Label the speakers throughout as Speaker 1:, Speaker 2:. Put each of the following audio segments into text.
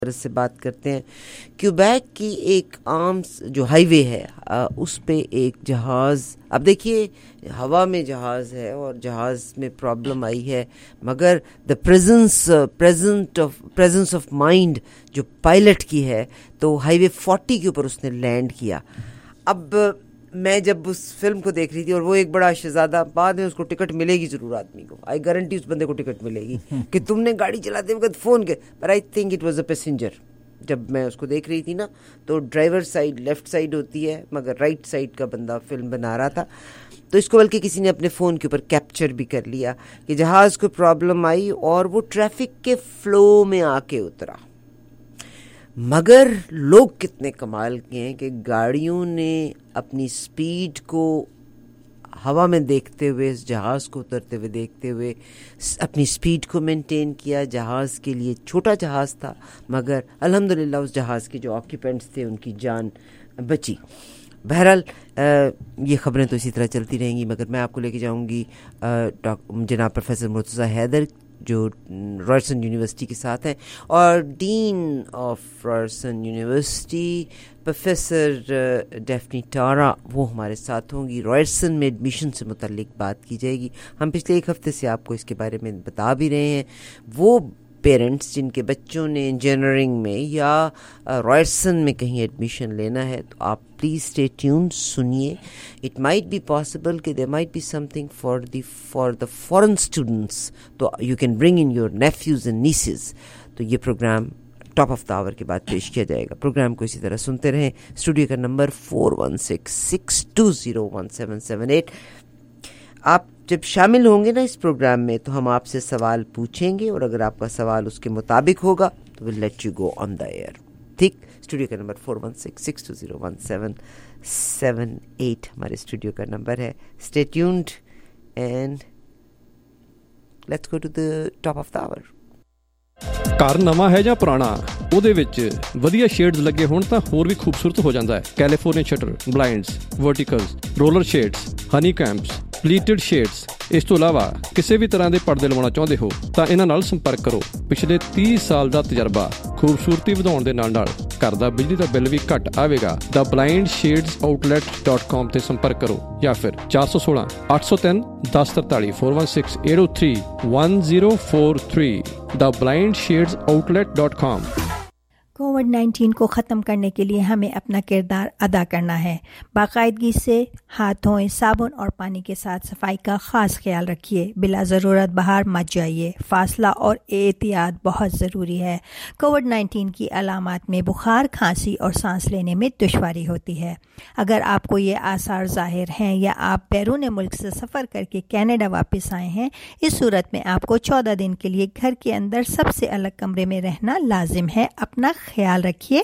Speaker 1: سے بات کرتے ہیں. کیوبیک کی ایک عام جو ہائی وے ہے اس پہ ایک جہاز, اب دیکھیے ہوا میں جہاز ہے اور جہاز میں پرابلم آئی ہے, مگر دا پریزنس آف مائنڈ جو پائلٹ کی ہے, تو ہائی وے 40 کے اوپر اس نے لینڈ کیا. اب میں جب اس فلم کو دیکھ رہی تھی, اور وہ ایک بڑا شہزادہ, بعد میں اس کو ٹکٹ ملے گی ضرور آدمی کو, آئی گارنٹی اس بندے کو ٹکٹ ملے گی کہ تم نے گاڑی چلاتے وقت فون کیا, پر I think it was a passenger. جب میں اس کو دیکھ رہی تھی نا, تو ڈرائیور سائڈ لیفٹ سائڈ ہوتی ہے, مگر رائٹ سائڈ کا بندہ فلم بنا رہا تھا, تو اس کو بلکہ کسی نے اپنے فون کے اوپر کیپچر بھی کر لیا کہ جہاز کو پرابلم آئی اور وہ ٹریفک کے فلو میں آ کے اترا. مگر لوگ کتنے کمال کے ہیں کہ گاڑیوں نے اپنی سپیڈ کو ہوا میں دیکھتے ہوئے, اس جہاز کو اترتے ہوئے دیکھتے ہوئے اپنی سپیڈ کو مینٹین کیا. جہاز کے لیے چھوٹا جہاز تھا, مگر الحمدللہ اس جہاز کے جو آکیوپینٹس تھے ان کی جان بچی. بہرحال یہ خبریں تو اسی طرح چلتی رہیں گی, مگر میں آپ کو لے کے جاؤں گی جناب پروفیسر مرتضیٰ حیدر, جو رائرسن یونیورسٹی کے ساتھ ہیں, اور dean of Ryerson university professor Daphne Tara, وہ ہمارے ساتھ ہوں گی. رائرسن میں ایڈمیشن سے متعلق بات کی جائے گی. ہم پچھلے ایک ہفتے سے آپ کو اس کے بارے میں بتا بھی رہے ہیں. وہ پیرنٹس جن کے بچوں نے انجینئرنگ میں یا رائرسن میں کہیں ایڈمیشن لینا ہے, تو آپ پلیز اسٹے ٹیون, سنیے. اٹ مائٹ بی پاسبل کہ there might be something for the foreign students, تو you can bring in your nephews and nieces. تو یہ programme top of the hour کے بعد پیش کیا جائے گا. پروگرام کو اسی طرح سنتے رہیں. اسٹوڈیو کا نمبر 4166201778. آپ جب شامل ہوں گے نا اس پروگرام میں, تو ہم آپ سے سوال پوچھیں گے, اور اگر آپ کا سوال اس کے مطابق ہوگا تو we'll let you go on the air. ٹھیک, اسٹوڈیو کا نمبر 4166201778 ہمارے اسٹوڈیو کا نمبر ہے. Stay tuned and let's go to the top of the hour.
Speaker 2: ਘਰ ਨਵਾਂ ਹੈ ਜਾਂ ਪੁਰਾਣਾ, ਉਹਦੇ ਵਿੱਚ ਵਧੀਆ ਸ਼ੇਡਸ ਲੱਗੇ ਹੋਣ ਤਾਂ ਹੋਰ ਵੀ ਖੂਬਸੂਰਤ ਹੋ ਜਾਂਦਾ ਹੈ. California shutter, blinds, verticals, roller shades, honeycombs, pleated shades. ਇਸ ਤੋਂ ਇਲਾਵਾ ਕਿਸੇ ਵੀ ਤਰ੍ਹਾਂ ਦੇ ਪਰਦੇ ਲਵਾਉਣਾ ਚਾਹੁੰਦੇ ਹੋ ਤਾਂ ਇਹਨਾਂ ਨਾਲ ਸੰਪਰਕ ਕਰੋ. ਪਿਛਲੇ 30 ਸਾਲ ਦਾ ਤਜਰਬਾ, ਖੂਬਸੂਰਤੀ ਵਧਾਉਣ ਦੇ ਨਾਲ ਨਾਲ ਘਰ ਦਾ ਬਿਜਲੀ ਦਾ ਬਿੱਲ ਵੀ ਘੱਟ ਆਵੇਗਾ. ਦਾ blindshadesOutlet.com ਤੇ ਸੰਪਰਕ ਕਰੋ, ਜਾਂ ਫਿਰ 416 803 1043 416 803 1043. دا blindshadesOutlet.com.
Speaker 3: کووڈ-19 کو ختم کرنے کے لیے ہمیں اپنا کردار ادا کرنا ہے. باقاعدگی سے ہاتھ دھوئیں, صابن اور پانی کے ساتھ صفائی کا خاص خیال رکھیے. بلا ضرورت باہر مت جائیے. فاصلہ اور احتیاط بہت ضروری ہے. کووڈ-19 کی علامات میں بخار, کھانسی اور سانس لینے میں دشواری ہوتی ہے. اگر آپ کو یہ آثار ظاہر ہیں یا آپ بیرون ملک سے سفر کر کے کینیڈا واپس آئے ہیں, اس صورت میں آپ کو 14 دن کے لیے گھر کے اندر سب سے الگ کمرے میں رہنا لازم ہے. اپنا خیال رکھیے.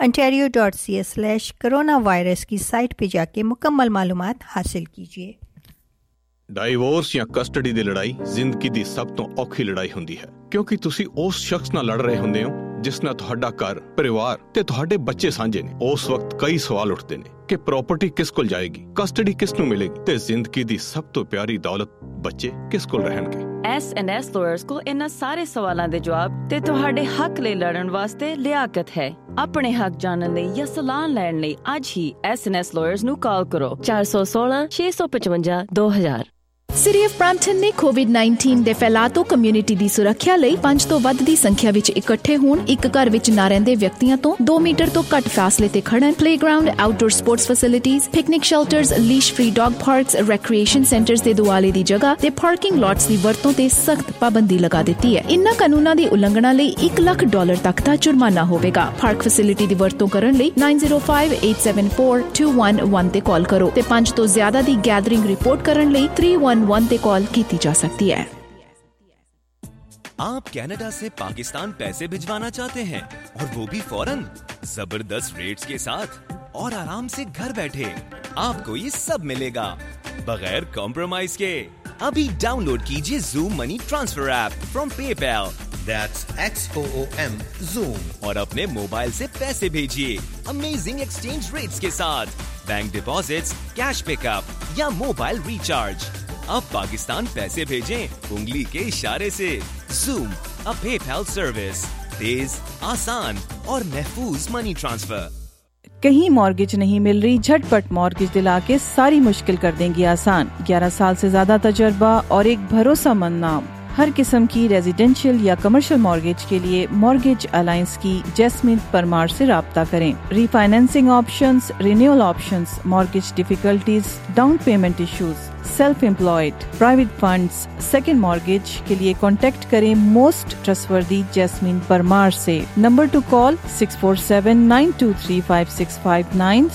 Speaker 3: ontario.ca/coronavirus کی سائٹ پہ جا کے مکمل معلومات حاصل کیجیے.
Speaker 4: ਡਾਈਵੋਰਸ ਜਾਂ ਕਸਟਡੀ ਦੀ ਲੜਾਈ ਜ਼ਿੰਦਗੀ ਦੀ ਸਭ ਤੋਂ ਔਖੀ ਲੜਾਈ ਹੁੰਦੀ ਹੈ, ਕਿਉਂਕਿ ਤੁਸੀਂ ਉਸ ਸ਼ਖਸ ਨਾਲ ਲੜ ਰਹੇ ਹੁੰਦੇ ਹੋ ਜਿਸ ਨਾਲ ਤੁਹਾਡਾ ਘਰ, ਪਰਿਵਾਰ ਤੇ ਤੁਹਾਡੇ ਬੱਚੇ ਸਾਂਝੇ ਨੇ. ਉਸ ਵਕਤ ਕਈ ਸਵਾਲ ਉੱਠਦੇ ਨੇ ਕਿ ਪ੍ਰਾਪਰਟੀ ਕਿਸ ਕੋਲ ਜਾਏਗੀ, ਕਸਟਡੀ ਕਿਸ ਨੂੰ ਮਿਲੇਗੀ, ਤੇ ਜ਼ਿੰਦਗੀ ਦੀ ਸਭ ਤੋਂ ਪਿਆਰੀ ਦੌਲਤ ਬੱਚੇ ਕਿਸ ਕੋਲ ਰਹਿਣਗੇ.
Speaker 5: S&S ਲਾਇਰਸ ਕੋਲ ਇਹਨਾਂ ਸਾਰੇ ਸਵਾਲਾਂ ਦੇ ਜਵਾਬ ਤੇ ਤੁਹਾਡੇ ਹੱਕ ਲਈ ਲੜਨ ਵਾਸਤੇ ਲਿਆਕਤ ਹੈ. ਆਪਣੇ ਹੱਕ ਜਾਣਨ ਲਈ ਜਾਂ ਸਲਾਹ ਲੈਣ ਲਈ ਅੱਜ ਹੀ S&S ਲਾਇਰਸ ਨੂੰ ਕਾਲ ਕਰੋ 416 655 2000.
Speaker 6: ਸਿਟੀ ਆਫ ਬ੍ਰੈਂਪਟਨ ਨੇ ਕੋਵਿਡ-19 ਦੇ ਫੈਲਾਅ ਤੋਂ ਕਮਿਊਨਿਟੀ ਦੀ ਸੁਰੱਖਿਆ ਲਈ 5 ਤੋਂ ਵੱਧ ਦੀ ਸੰਖਿਆ ਵਿੱਚ ਇਕੱਠੇ ਹੋਣ, ਇੱਕ ਘਰ ਵਿੱਚ ਨਾ ਰਹਿੰਦੇ ਵਿਅਕਤੀਆਂ ਤੋਂ 2 ਮੀਟਰ ਤੋਂ ਘੱਟ ਫਾਸਲੇ ਤੇ ਖੜਨ, playground, outdoor sports facilities, picnic shelters, leash free dog parks, recreation centres ਦੇ ਦੁਆਲੇ ਦੀ ਜਗ੍ਹਾ ਤੇ ਪਾਰਕਿੰਗ ਲਾਟਸ ਦੀ ਵਰਤੋਂ ਤੇ ਸਖਤ ਪਾਬੰਦੀ ਲਗਾ ਦਿੱਤੀ ਹੈ. ਇਨ੍ਹਾਂ ਕਾਨੂੰਨਾਂ ਦੀ ਉਲੰਘਣਾ ਲਈ $1,00,000 ਤੱਕ ਦਾ ਜੁਰਮਾਨਾ ਹੋਵੇਗਾ. ਪਾਰਕ ਫੈਸਿਲਿਟੀ ਦੀ ਵਰਤੋਂ ਕਰਨ ਲਈ 9058742111 ਤੇ ਕਾਲ ਕਰੋ ਤੇ 5 ਤੋਂ ਜ਼ਿਆਦਾ ਦੀ ਗੈਦਰਿੰਗ ਰਿਪੋਰਟ ਕਰਨ ਲਈ 311 ਤੇ کال کی جا سکتی ہے.
Speaker 7: آپ کینیڈا سے پاکستان پیسے بھجوانا چاہتے ہیں اور وہ بھی فوراً, زبردست ریٹس کے ساتھ اور آرام سے گھر بیٹھے. آپ کو یہ سب ملے گا بغیر کمپرومائز کے. ابھی ڈاؤن لوڈ کیجئے Zoom money transfer app from PayPal.
Speaker 8: That's XOOM Zoom.
Speaker 7: اور اپنے موبائل سے پیسے بھیجیے امیزنگ ایکسچینج ریٹس کے ساتھ. Bank deposits, cash pick up یا موبائل ریچارج. اب پاکستان پیسے بھیجیں انگلی کے اشارے سے. Zoom, a PayPal service. तेज, आसान और महफूज मनी ट्रांसफर।
Speaker 9: कहीं मॉर्गेज नहीं मिल रही, झटपट मॉर्गेज दिला के सारी मुश्किल कर देंगी आसान। 11 साल से ज्यादा तजर्बा और एक भरोसेमंद नाम। हर किस्म की रेजिडेंशियल या कमर्शियल मॉर्गेज के लिए मॉर्गेज अलायंस की जैस्मिन परमार से राब्ता करें। Refinancing options, renewal options, mortgage difficulties, down payment issues, self employed, private funds, second mortgage के लिए कांटेक्ट करें मोस्ट ट्रस्टवर्दी जैस्मिन परमार से। Number to call 6479235659,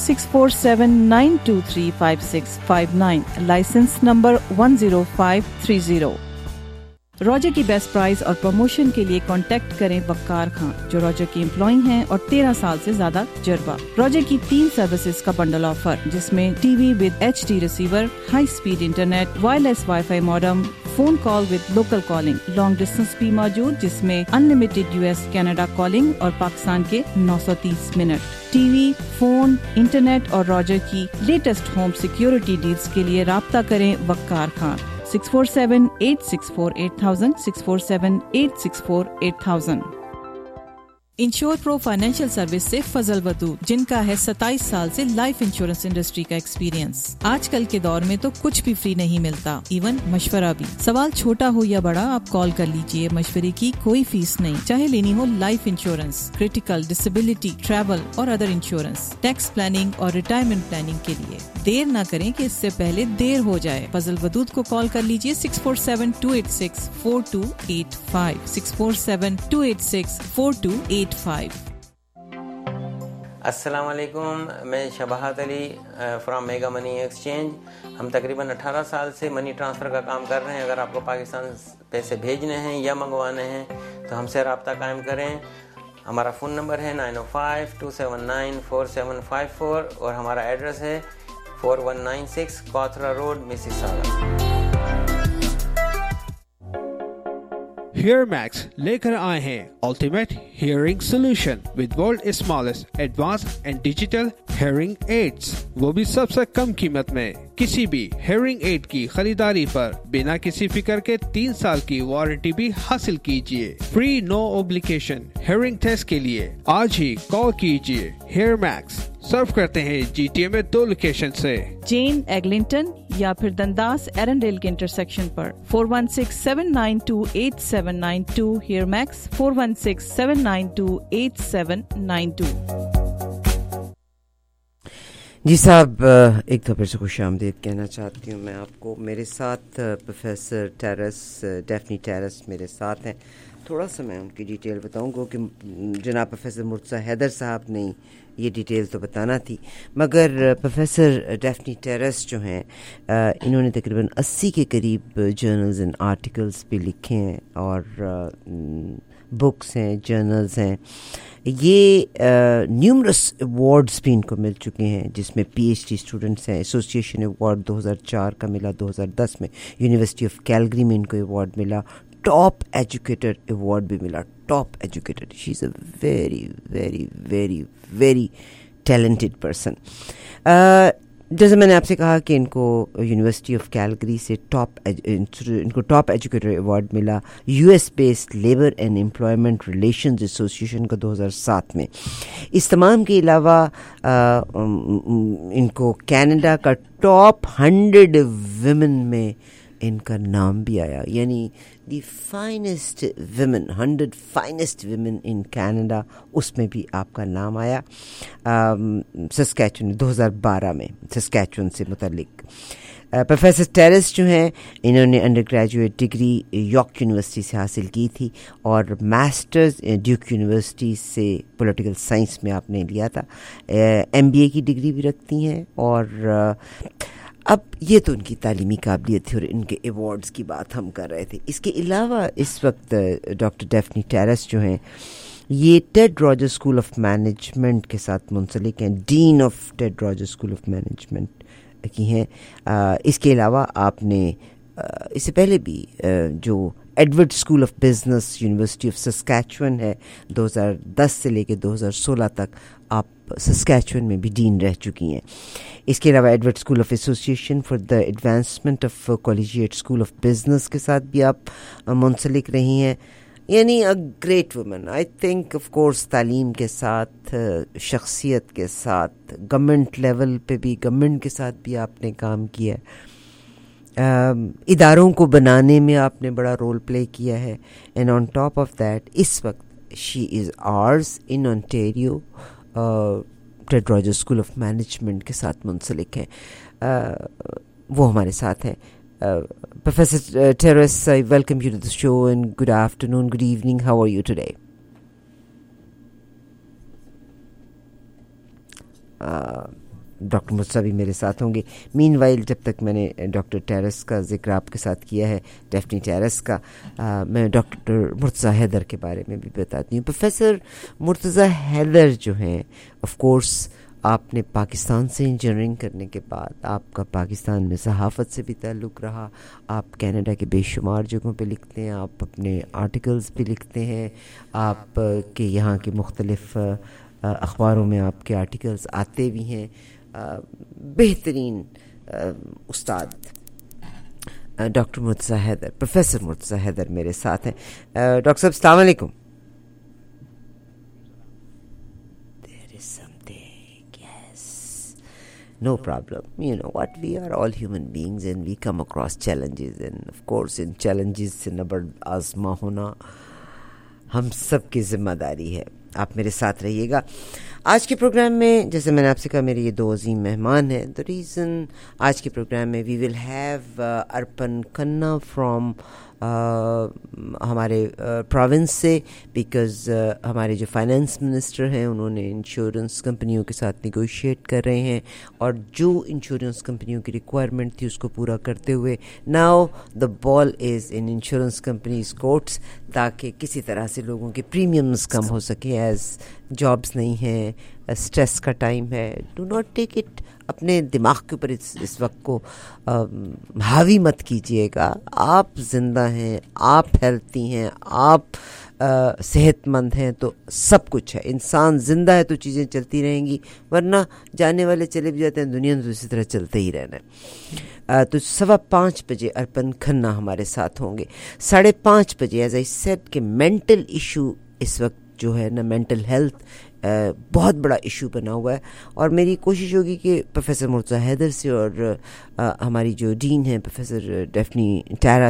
Speaker 9: 6479235659, licence number 10530। Roger की बेस्ट प्राइस और प्रमोशन के लिए कांटेक्ट करें वक्कार खान, जो रॉजर की एम्प्लॉय हैं और 13 साल से ज्यादा तजर्बा। रॉजर की 3 सर्विसेज का बंडल ऑफर, जिसमें TV with HD receiver, high speed internet, wireless wifi modem, phone call with local calling, long distance भी मौजूद, जिसमें अनलिमिटेड US कनाडा कॉलिंग और पाकिस्तान के 930 मिनट। टीवी, फोन, इंटरनेट और रॉजर की लेटेस्ट होम सिक्योरिटी डील्स के लिए राब्ता करें Waqar Khan. 6478648000, 6478648000। Insure pro financial service से फजल वदूद, जिनका है 27 साल से लाइफ इंश्योरेंस इंडस्ट्री का एक्सपीरियंस। आजकल के दौर में तो कुछ भी फ्री नहीं मिलता, इवन मशवरा भी। सवाल छोटा हो या बड़ा, आप कॉल कर लीजिए, मशवरे की कोई फीस नहीं। चाहे लेनी हो life insurance, critical, disability, travel और अदर इंश्योरेंस, टैक्स प्लानिंग और रिटायरमेंट प्लानिंग के लिए। देर न करें कि इससे पहले देर हो जाए। फजल वदूद को कॉल कर लीजिए 6472864285, 6472864285।
Speaker 10: अस्सलाम वालेकुम, मैं Shabahat Ali from mega money exchange. हम तकरीबन 18 साल से मनी ट्रांसफ़र का काम कर रहे हैं। अगर आपको पाकिस्तान पैसे भेजने हैं या मंगवाने हैं तो हमसे रब्ता कायम करें। हमारा फ़ोन नंबर है 905-279-4754 और हमारा एड्रेस है 4196 कॉथरा रोड, मिसिसागा।
Speaker 11: HearMax लेकर आए हैं ultimate hearing solution with world smallest advance and digital hearing aids, वो भी सबसे कम कीमत में। किसी भी हियरिंग एड की खरीदारी पर बिना किसी फिक्र के 3 साल की वारंटी भी हासिल कीजिए। Free no obligation hearing test के लिए आज ही कॉल कीजिए। HearMax सर्व करते हैं GTA में 2 लोकेशन से,
Speaker 9: जेन एग्लिंटन या फिर दंदास एरनडेल के इंटरसेक्शन पर। 4167928792, HearMax 4167928792।
Speaker 1: जी साहब, एक तो फिर से खुश आमदीद कहना चाहती हूँ मैं आपको। मेरे साथ प्रोफेसर टेरेस, डेफनी टेरेस मेरे साथ हैं। थोड़ा सा मैं उनकी डिटेल बताऊँ कि जनाब प्रोफेसर मुर्तज़ा हैदर साहब ने ये डिटेल तो बताना थी, मगर प्रोफेसर डेफनी टेरेस जो हैं इन्होंने तकरीबन 80 के करीब जर्नल्स एंड आर्टिकल्स पे लिखे हैं और बुक्स हैं, जर्नल्स हैं। ये न्यूमरस अवार्ड्स भी इनको मिल चुके हैं, जिसमें PhD स्टूडेंट्स हैं। एसोसिएशन अवार्ड 2004 का मिला, 2010 में यूनिवर्सिटी ऑफ कैलगरी में इनको अवार्ड मिला। टॉप एजुकेटर अवार्ड भी मिला, top educator. She is a very very very very talented person. जैसे मैंने आपसे कहा कि इनको यूनिवर्सिटी ऑफ कैलगरी से इनको टॉप एजुकेटर अवार्ड मिला US based labour and employment relations association को 2007 में। इस तमाम के अलावा इनको कनाडा का टॉप 100 विमेन में इनका नाम भी आया, यानी the finest women, 100 finest women in Canada, उसमें भी आपका नाम आया। सस्कैचुअन 2012 में सस्कैचुअन से मुतल्लिक। प्रोफेसर टेरेस जो हैं इन्होंने undergraduate degree York university से हासिल की थी और मास्टर्स ड्यूक यूनिवर्सिटी से पॉलिटिकल साइंस में आपने लिया था। MBA की डिग्री भी रखती हैं और अब ये तो उनकी तालीमी काबिलियत थी और इनके अवार्ड्स की बात हम कर रहे थे। इसके अलावा इस वक्त डॉक्टर डेफनी टेरेस जो हैं ये Ted Roger school of management के साथ मुंसलिक हैं, dean of Ted Roger school of management की हैं। इसके अलावा आपने इससे पहले भी जो Edward school of business university of Saskatchewan है, 2010 से लेकर 2016 तक आप सस्कैचुअन में भी डीन रह चुकी हैं। इसके अलावा Edward school of association for the advancement of collegiate school of business के साथ भी आप मुंसलिक रही हैं। یعنی a great woman. I think of course تعلیم کے ساتھ, شخصیت کے ساتھ, گورنمنٹ لیول پہ بھی, گورنمنٹ کے ساتھ بھی آپ نے کام کیا ہے, اداروں کو بنانے میں آپ نے بڑا رول پلے کیا ہے. And on top of that اس وقت she is ours in Ontario, Ted Rogers school of management کے ساتھ منسلک ہیں. وہ ہمارے ساتھ ہیں. Professor Terrace, I welcome you to the show and good afternoon, good evening. How are you today? Doctor Murtaza بھی میرے ساتھ ہوں گے. مین وائل جب تک میں نے ڈاکٹر ٹیرس کا ذکر آپ کے ساتھ کیا ہے, ڈیفنی ٹیرس کا, میں ڈاکٹر مرتضیٰ حیدر کے بارے میں بھی بتاتی ہوں. پروفیسر مرتضیٰ حیدر جو ہیں, آف کورس آپ نے پاکستان سے انجینئرنگ کرنے کے بعد آپ کا پاکستان میں صحافت سے بھی تعلق رہا. آپ کینیڈا کے بے شمار جگہوں پہ لکھتے ہیں, آپ اپنے آرٹیکلز بھی لکھتے ہیں, آپ کے یہاں کے مختلف اخباروں میں آپ کے آرٹیکلز آتے بھی ہیں. بہترین استاد ڈاکٹر مرتضیٰ حیدر, پروفیسر مرتضیٰ حیدر میرے ساتھ ہیں. ڈاکٹر صاحب السلام علیکم. No problem. You know what? We are all human beings and we come across challenges. And of course, in challenges سے نبرد آزما ہونا ہم سب کی ذمہ داری ہے. آپ میرے ساتھ رہیے گا. آج کے پروگرام میں جیسے میں نے آپ سے کہا میرے یہ دو عظیم مہمان ہیں. The reason آج کے پروگرام میں we will have Arpan Khanna from ہمارے پروونس سے, بیکاز ہمارے جو فائنانس منسٹر ہیں انہوں نے انشورنس کمپنیوں کے ساتھ نیگوشیٹ کر رہے ہیں, اور جو انشورنس کمپنیوں کی ریکوائرمنٹ تھی اس کو پورا کرتے ہوئے now the ball is in insurance companies courts, تاکہ کسی طرح سے لوگوں کے پریمیمز کم ہو سکیں. ایز جابس نہیں ہیں, اسٹریس کا ٹائم ہے, ڈو ناٹ ٹیک اٹ اپنے دماغ کے اوپر اس وقت کو حاوی مت کیجیے گا. آپ زندہ ہیں, آپ ہیلتھی ہیں, آپ صحت مند ہیں تو سب کچھ ہے. انسان زندہ ہے تو چیزیں چلتی رہیں گی, ورنہ جانے والے چلے بھی جاتے ہیں, دنیا میں تو اسی طرح چلتے ہی رہنا ہے. تو 5:15 بجے ارپن کھنہ ہمارے ساتھ ہوں گے. 5:30 بجے ایز آئی سیڈ کہ مینٹل ایشو اس وقت جو ہے نا, مینٹل ہیلتھ بہت بڑا ایشو بنا ہوا ہے, اور میری کوشش ہوگی کہ پروفیسر مرتضیٰ حیدر سے اور ہماری جو ڈین ہیں پروفیسر ڈیفنی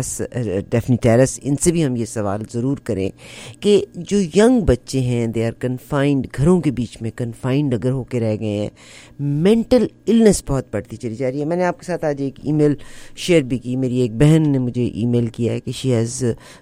Speaker 1: ٹیرس, ان سے بھی ہم یہ سوال ضرور کریں کہ جو ینگ بچے ہیں دے آر کنفائنڈ, گھروں کے بیچ میں کنفائنڈ اگر ہو کے رہ گئے ہیں, مینٹل النس بہت بڑھتی چلی جا رہی ہے. میں نے آپ کے ساتھ آج ایک ای میل شیئر بھی کی. میری ایک بہن نے مجھے ای میل کیا ہے کہ شی ہیز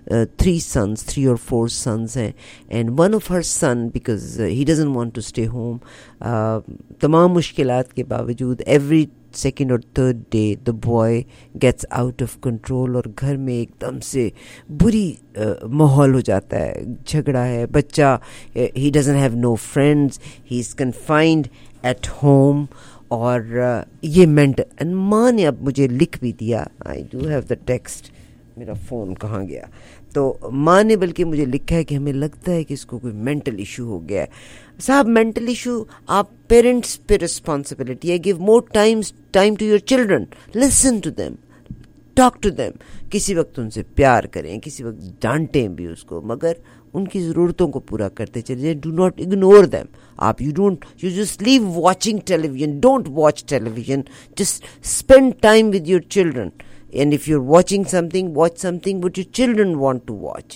Speaker 1: 3 or 4 sons ہیں, and one of her son because he doesn't want to stay home, تمام مشکلات کے باوجود ایوری سیکنڈ اور third day the boy gets out of control, اور گھر میں ایک دم سے بری ماحول ہو جاتا ہے, جھگڑا ہے, بچہ he doesn't have no friends, he is confined at home. اور یہ مینٹل, ماں نے اب مجھے لکھ بھی دیا, I do have the text, میرا فون کہاں گیا, تو ماں نے بلکہ مجھے لکھا ہے کہ ہمیں لگتا ہے کہ اس کو کوئی مینٹل ایشو ہو گیا ہے. صاحب مینٹل ایشو آپ پیرنٹس پہ رسپانسبلٹی ہے. Give more time to your children, listen to them, talk to them. کسی وقت ان سے پیار کریں, کسی وقت ڈانٹیں بھی اس کو, مگر ان کی ضرورتوں کو پورا کرتے چلے جائیں. Do not ignore them. آپ you just leave watching television, don't watch television, just spend time with your children. And if you're watching something, watch something what your children want to watch.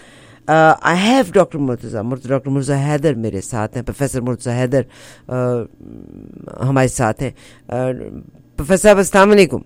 Speaker 1: I have Dr. Murtaza Haider میرے ساتھ ہیں, professor Murtaza Haider ہمارے ساتھ ہیں. Professor صاحب السلام علیکم.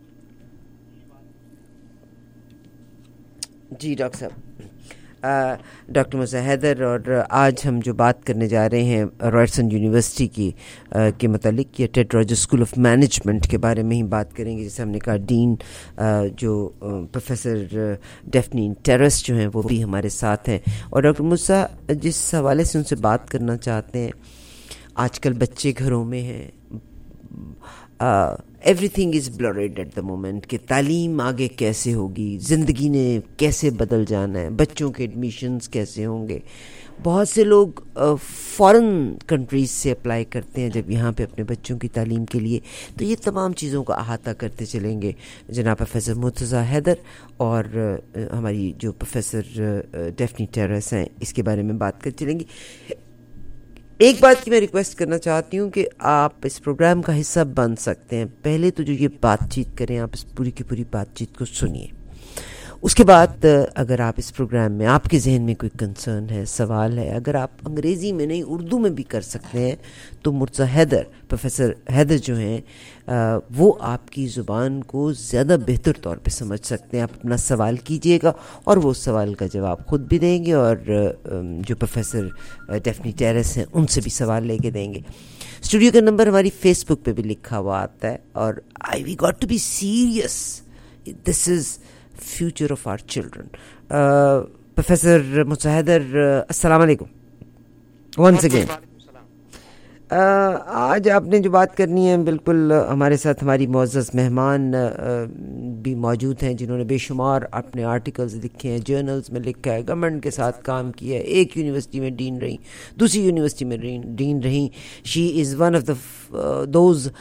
Speaker 1: جی ڈاکٹر صاحب, ڈاکٹر مرتضیٰ حیدر, اور آج ہم جو بات کرنے جا رہے ہیں رائٹسن یونیورسٹی کی کے متعلق, یہ Ted Rogers school of management کے بارے میں ہی بات کریں گے. جیسے ہم نے کہا ڈین جو پروفیسر ڈیفنی ٹیرس جو ہیں وہ بھی ہمارے ساتھ ہیں. اور ڈاکٹر مرتضیٰ جس حوالے سے ان سے بات کرنا چاہتے ہیں, آج کل بچے گھروں میں ہیں, everything is blurred at the moment, کہ تعلیم آگے کیسے ہوگی, زندگی نے کیسے بدل جانا ہے, بچوں کے ایڈمیشنز کیسے ہوں گے. बहुत से लोग फॉरेन कंट्रीज़ से अप्लाई करते हैं जब यहाँ पे अपने बच्चों की तालीम के लिए। तो ये तमाम चीज़ों का अहाता करते चलेंगे जनाब प्रोफेसर मुर्तज़ा हैदर, और हमारी जो प्रोफेसर डेफनी टेरेस हैं इसके बारे में बात कर चलेंगी। एक बात की मैं रिक्वेस्ट करना चाहती हूँ कि आप इस प्रोग्राम का हिस्सा बन सकते हैं। पहले तो जो ये बातचीत करें, आप इस पूरी की पूरी बातचीत को सुनिए। उसके बाद अगर आप इस प्रोग्राम में, आपके जहन में कोई कंसर्न है, सवाल है, अगर आप अंग्रेज़ी में नहीं उर्दू में भी कर सकते हैं, तो मुर्तज़ा हैदर, प्रोफेसर हैदर जो हैं वो आपकी ज़ुबान को ज़्यादा बेहतर तौर पे समझ सकते हैं। आप अपना सवाल कीजिएगा और वो सवाल का जवाब ख़ुद भी देंगे, और जो प्रोफेसर डेफनी टेरेस हैं उनसे भी सवाल लेके देंगे। स्टूडियो का नंबर हमारी फेसबुक पे भी लिखा हुआ आता है। और we got to be serious, this is future of our children. Professor Mursal Haider, अस्सलाम वालेकुम once again. आज आपने जो बात करनी है, बिल्कुल हमारे साथ हमारी मुअज़्ज़ज़ मेहमान भी मौजूद हैं जिन्होंने बेशुमार अपने आर्टिकल्स लिखे हैं, जर्नल्स में लिखा है, गवर्नमेंट के साथ काम किया है, एक यूनिवर्सिटी में डीन रही, दूसरी यूनिवर्सिटी में डीन रही। She is one of the those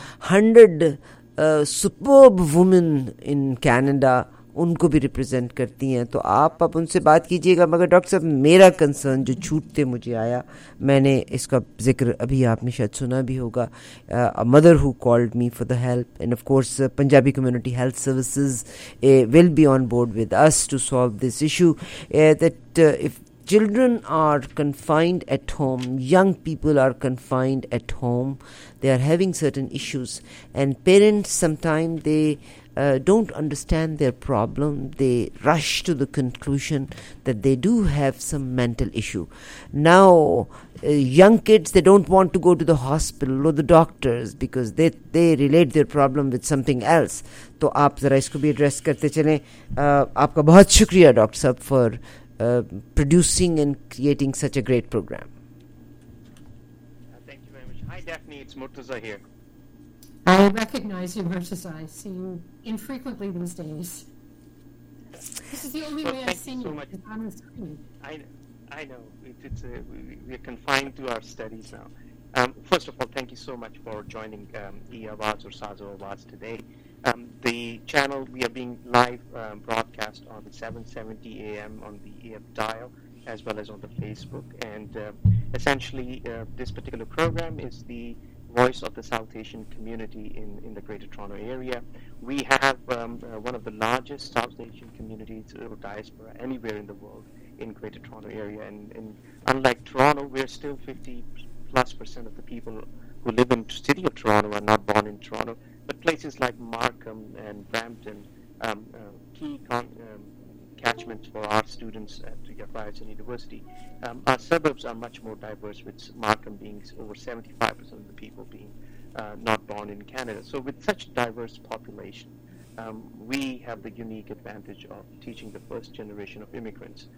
Speaker 1: 100 superb women in Canada, उनको भी रिप्रेजेंट करती हैं। तो आप अब उनसे बात कीजिएगा। मगर डॉक्टर साहब, मेरा कंसर्न जो छूटते मुझे आया, मैंने इसका जिक्र अभी आपने शायद सुना भी होगा, a mother who called me for the help, and of course Punjabi community health services will be on board with us to solve this issue, that if children are confined at home, young people are confined at home, they are having certain issues, and parents sometimes they don't understand their problem. They rush to the conclusion that they do have some mental issue. Now young kids, they don't want to go to the hospital or the doctors because they relate their problem with something else. तो आप ज़रा इसको भी address करते चलें। आपका बहुत शुक्रिया डॉक्टर साहब for producing and creating such a great program.
Speaker 12: Thank you very much. Hi Daphne, it's Murtaza here.
Speaker 13: I recognize you, Murtaza. I see you infrequently these days. This is the only way I've seen you on the screen.
Speaker 12: I know. We're confined to our studies now. First of all, thank you so much for joining E-Awaz or Sazo Awaz today. The channel, we are being live broadcast on the 770 AM on the AF dial as well as on the Facebook, and essentially this particular program is the voice of the South Asian community in the Greater Toronto area. We have one of the largest South Asian communities or diaspora anywhere in the world in Greater Toronto area, and unlike Toronto, we're still 50+% of the people who live in the city of Toronto are not born in Toronto, but places like Markham and Brampton, key catchments for our students at Ryerson University. Our suburbs are much more diverse, with Markham being over 75% of the people being not born in Canada. So with such diverse population, we have the unique advantage of teaching the first generation of immigrants,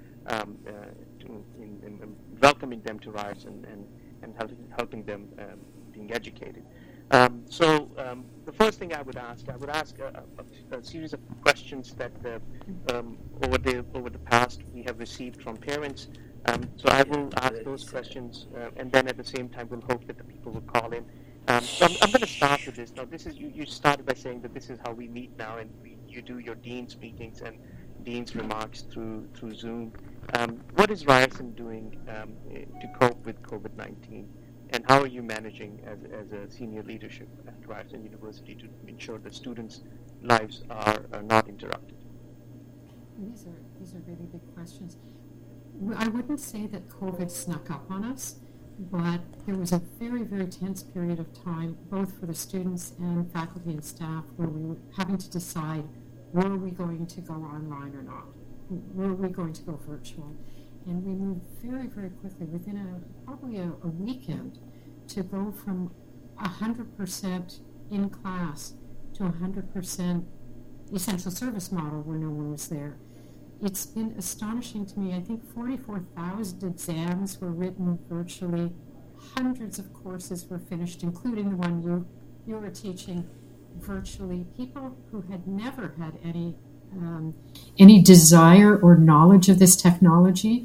Speaker 12: in welcoming them to Ryerson and helping them being educated. So the first thing I would ask a series of questions that over the past we have received from parents. So I will ask those questions, and then at the same time we'll hope that the people will call in. So I'm going to start with this. Now, this is you started by saying that this is how we meet now, and you do your dean's meetings and dean's remarks through Zoom. What is Ryerson doing to cope with COVID-19? And how are you managing as a senior leadership at Ryerson University to ensure that students' lives are not interrupted?
Speaker 13: These are really big questions. I wouldn't say that COVID snuck up on us, but there was a very, very tense period of time, both for the students and faculty and staff, where we were having to decide, were we going to go online or not? Were we going to go virtual? And we moved very, very quickly, within probably a weekend, to go from 100% in class to 100% essential service model where no one was there. It's been astonishing to me. I think 44,000 exams were written virtually. Hundreds of courses were finished, including the one you were teaching virtually. People who had never had any desire or knowledge of this technology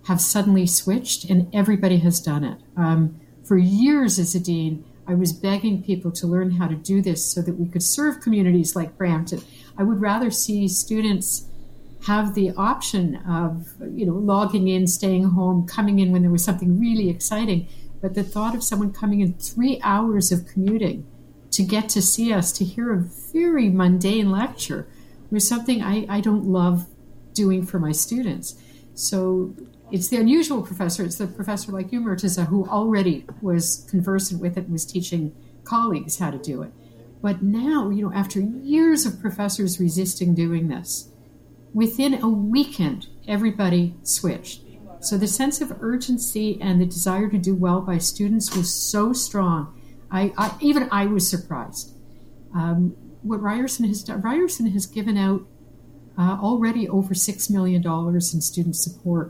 Speaker 13: have suddenly switched, and everybody has done it. For years as a dean, I was begging people to learn how to do this so that we could serve communities like Brampton. I would rather see students have the option of, logging in, staying home, coming in when there was something really exciting. But the thought of someone coming in 3 hours of commuting to get to see us, to hear a very mundane lecture, was something I don't love doing for my students. So it's the unusual professor. It's the professor like you, Murtaza, who already was conversant with it and was teaching colleagues how to do it. But now, after years of professors resisting doing this, within a weekend, everybody switched. So the sense of urgency and the desire to do well by students was so strong. I was surprised. What Ryerson has done, Ryerson has given out already over $6 million in student support.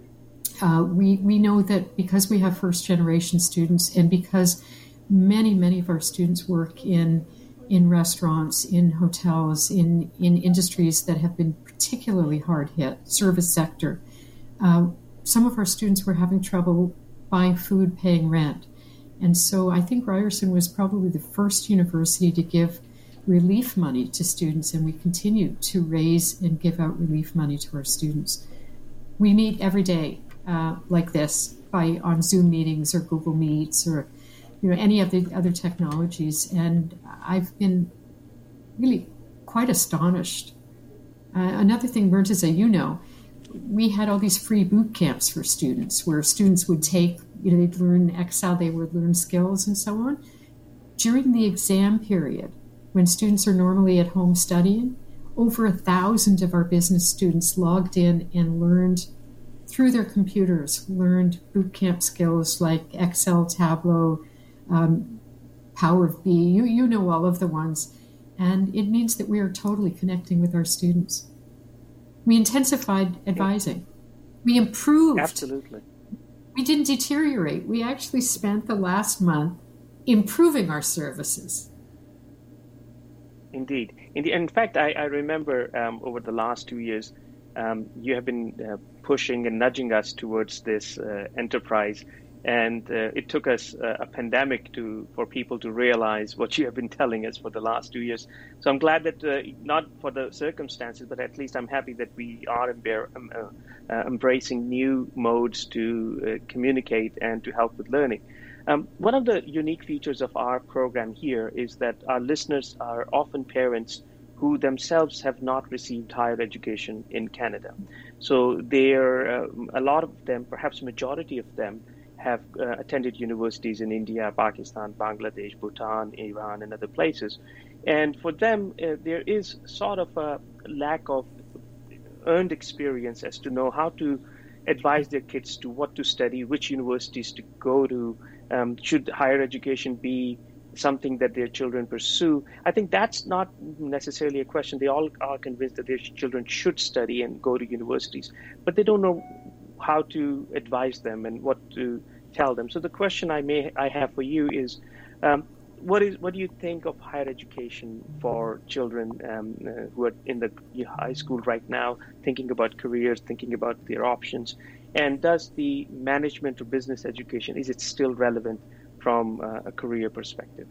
Speaker 13: We know that because we have first-generation students and because many of our students work in restaurants, in hotels, in industries that have been particularly hard hit, service sector, some of our students were having trouble buying food, paying rent. And so I think Ryerson was probably the first university to give relief money to students, and we continue to raise and give out relief money to our students. We meet every day like this on Zoom meetings or Google Meets or any of the other technologies, and I've been really quite astonished. Another thing, Murtaza, we had all these free boot camps for students where students would take, they'd learn Excel, they would learn skills and so on. During the exam period, when students are normally at home studying, over 1,000 of our business students logged in and learned through their computers, learned boot camp skills like Excel, Tableau, Power of B, you know all of the ones. And it means that we are totally connecting with our students. We intensified advising. We improved.
Speaker 12: Absolutely.
Speaker 13: We didn't deteriorate. We actually spent the last month improving our services.
Speaker 12: Indeed. In fact, I remember over the last 2 years, you have been pushing and nudging us towards this enterprise. And it took us a pandemic for people to realize what you have been telling us for the last 2 years. So I'm glad that, not for the circumstances, but at least I'm happy that we are embracing new modes to communicate and to help with learning. One of the unique features of our program here is that our listeners are often parents who themselves have not received higher education in Canada. So a lot of them, perhaps majority of them, have attended universities in India, Pakistan, Bangladesh, Bhutan, Iran, and other places. And for them, there is sort of a lack of earned experience as to know how to advise their kids to what to study, which universities to go to, should higher education be something that their children pursue. I think that's not necessarily a question. They all are convinced that their children should study and go to universities, but they don't know how to advise them and what to tell them. So the question I have for you is, what do you think of higher education for children who are in the high school right now, thinking about careers, thinking about their options? And does the management or business education, is it still relevant from a career perspective?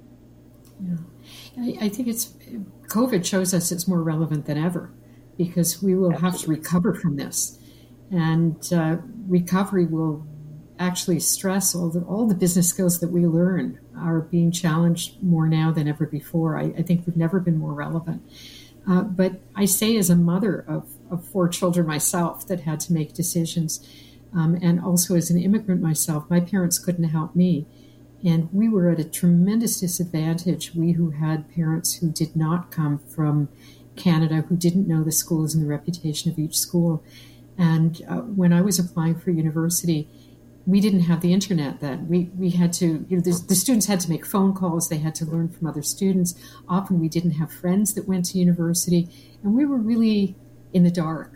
Speaker 13: Yeah. I think COVID shows us it's more relevant than ever, because we will have to recover from this. And recovery will actually stress all the business skills that we learn are being challenged more now than ever before. I think we've never been more relevant. But I say, as a mother of 4 children myself that had to make decisions, and also as an immigrant myself, my parents couldn't help me. And we were at a tremendous disadvantage, we who had parents who did not come from Canada, who didn't know the schools and the reputation of each school. And when I was applying for university, we didn't have the internet then. We had to, the students had to make phone calls. They had to learn from other students. Often we didn't have friends that went to university, and we were really in the dark.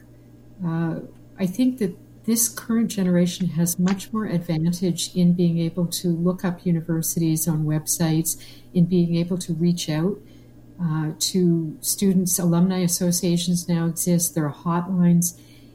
Speaker 13: I think that this current generation has much more advantage in being able to look up universities on websites, in being able to reach out to students. Alumni associations now exist. There are hotlines.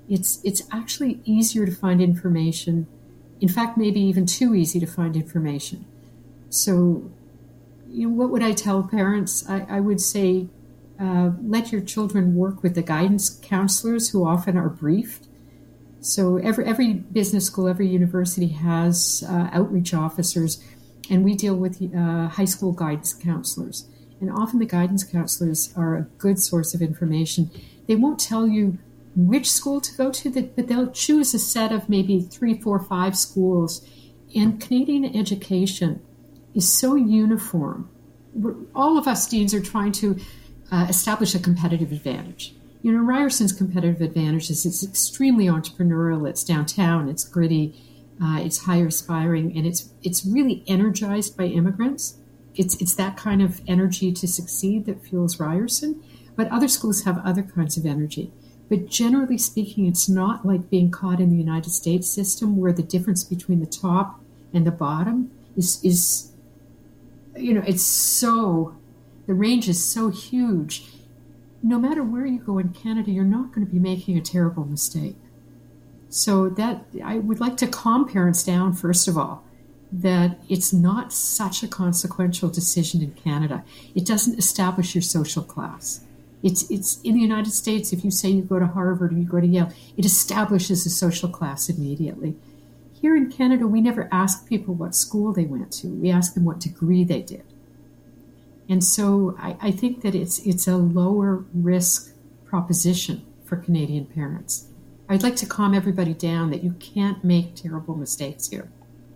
Speaker 13: it's actually easier to find information. In fact, maybe even too easy to find information. So, what would I tell parents? I would say, let your children work with the guidance counselors who often are briefed. So every business school, every university has outreach officers, and we deal with high school guidance counselors. And often the guidance counselors are a good source of information. They won't tell you which school to go to, but they'll choose a set of maybe 3, 4, 5 schools. And Canadian education is so uniform. All of us deans are trying to establish a competitive advantage. Ryerson's competitive advantage is it's extremely entrepreneurial. It's downtown. It's gritty. It's higher aspiring, and it's really energized by immigrants. It's that kind of energy to succeed that fuels Ryerson. But other schools have other kinds of energy. But generally speaking, it's not like being caught in the United States system where the difference between the top and the bottom is it's so, the range is so huge. No matter where you go in Canada, you're not going to be making a terrible mistake. So that I would like to calm parents down, first of all, that it's not such a consequential decision in Canada. It doesn't establish your social class. It's in the United States, if you say you go to Harvard or you go to Yale, it establishes a social class immediately. Here in Canada, we never ask people what school they went to. We ask them what degree they did. And so I think that it's a lower risk proposition for Canadian parents. I'd like to calm everybody down that you can't make terrible mistakes here.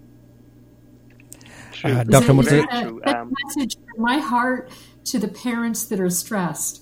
Speaker 12: Dr.
Speaker 13: Murtaza, that message from my heart to the parents that are stressed.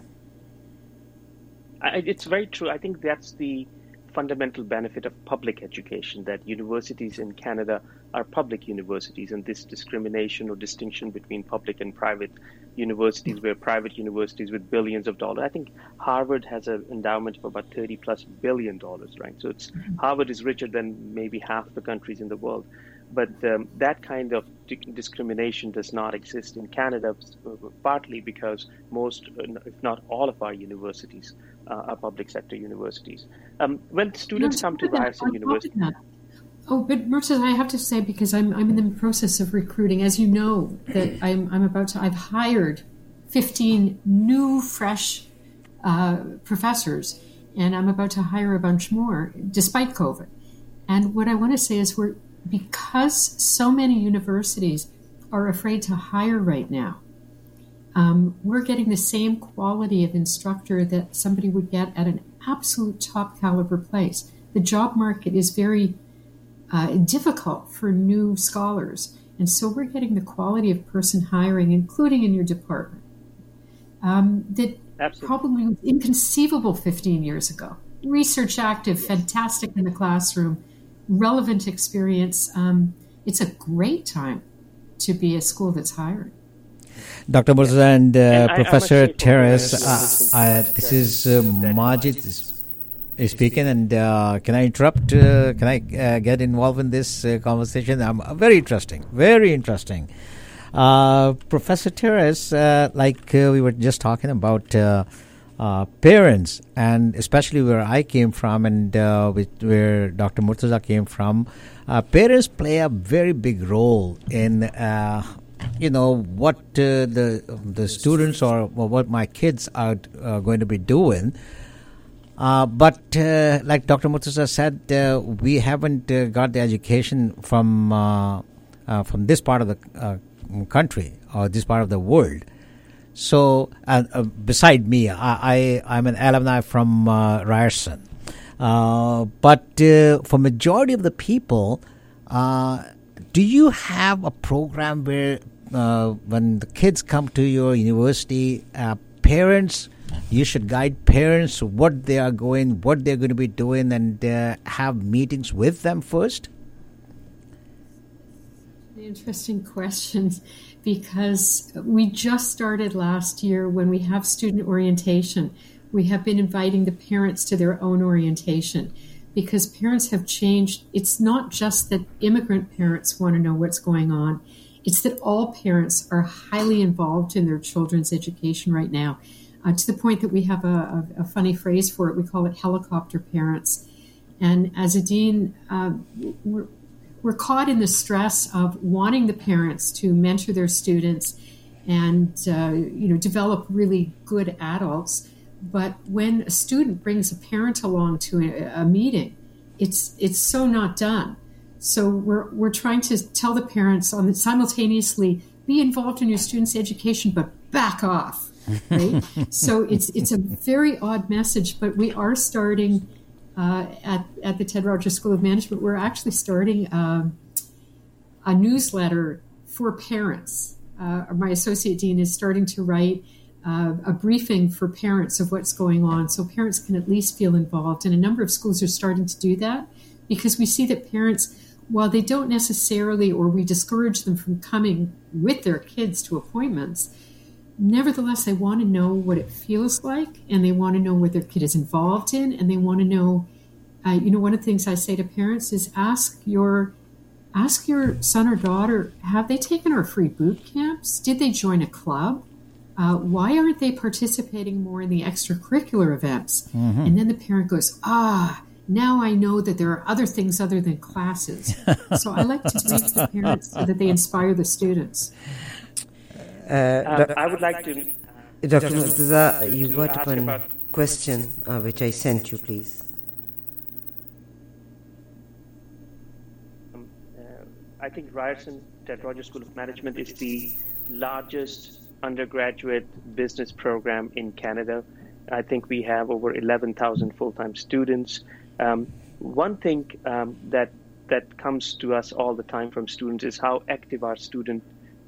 Speaker 12: It's very true. I think that's the fundamental benefit of public education, that universities in Canada are public universities, and this discrimination or distinction between public and private universities, where private universities with billions of dollars, I think Harvard has an endowment of about $30+ billion, right? So Harvard is richer than maybe half the countries in the world. But that kind of discrimination does not exist in Canada, partly because most, if not all of our universities are public sector universities. When students come to Ryerson University...
Speaker 13: Oh, but Murtaza, I have to say, because I'm in the process of recruiting, as you know, that I've hired 15 new, fresh professors, and I'm about to hire a bunch more, despite COVID. And what I want to say is because so many universities are afraid to hire right now, we're getting the same quality of instructor that somebody would get at an absolute top caliber place. The job market is very difficult for new scholars, and so we're getting the quality of person hiring, including in your department, that
Speaker 12: Absolutely.
Speaker 13: Probably was inconceivable 15 years ago. Research active, fantastic in the classroom, relevant experience. It's a great time to be a school that's hiring.
Speaker 14: Dr. Murtaza and Professor Terrace, this is Majid speaking, and can I interrupt? Can I get involved in this conversation? Very interesting. Professor Terrace, we were just talking about parents, and especially where I came from and where Dr. Murtaza came from, parents play a very big role in what the students or what my kids are going to be doing. But like Dr. Murtaza said, we haven't got the education from this part of the country or this part of the world. So, beside me, I'm an alumni from Ryerson. But for majority of the people, do you have a program where when the kids come to your university, parents, you should guide parents what they're going to be doing, and have meetings with them first?
Speaker 13: Interesting questions, because we just started last year when we have student orientation. We have been inviting the parents to their own orientation, because parents have changed. It's not just that immigrant parents want to know what's going on. It's that all parents are highly involved in their children's education right now. to the point that we have a funny phrase for it. We call it helicopter parents. And as a dean, we're caught in the stress of wanting the parents to mentor their students and develop really good adults. But when a student brings a parent along to a meeting, it's so not done. So we're trying to tell the parents simultaneously, be involved in your students' education, but back off. Right? So it's a very odd message, but we are starting at the Ted Rogers School of Management. We're actually starting a newsletter for parents. My associate dean is starting to write a briefing for parents of what's going on, so parents can at least feel involved. And a number of schools are starting to do that because we see that parents, while they don't necessarily, or we discourage them from coming with their kids to appointments, nevertheless, they want to know what it feels like, and they want to know what their kid is involved in, and they want to know, one of the things I say to parents is ask your son or daughter, have they taken our free boot camps? Did they join a club? Why aren't they participating more in the extracurricular events? Mm-hmm. And then the parent goes, now I know that there are other things other than classes. So I like to brief the parents so that they inspire the students.
Speaker 12: I would like to...
Speaker 1: Dr. Murtaza, you got one question which I sent you, please.
Speaker 12: I think Ryerson, Ted Rogers School of Management, is the largest undergraduate business program in Canada. I think we have over 11,000 full-time students. One thing that comes to us all the time from students is how active our student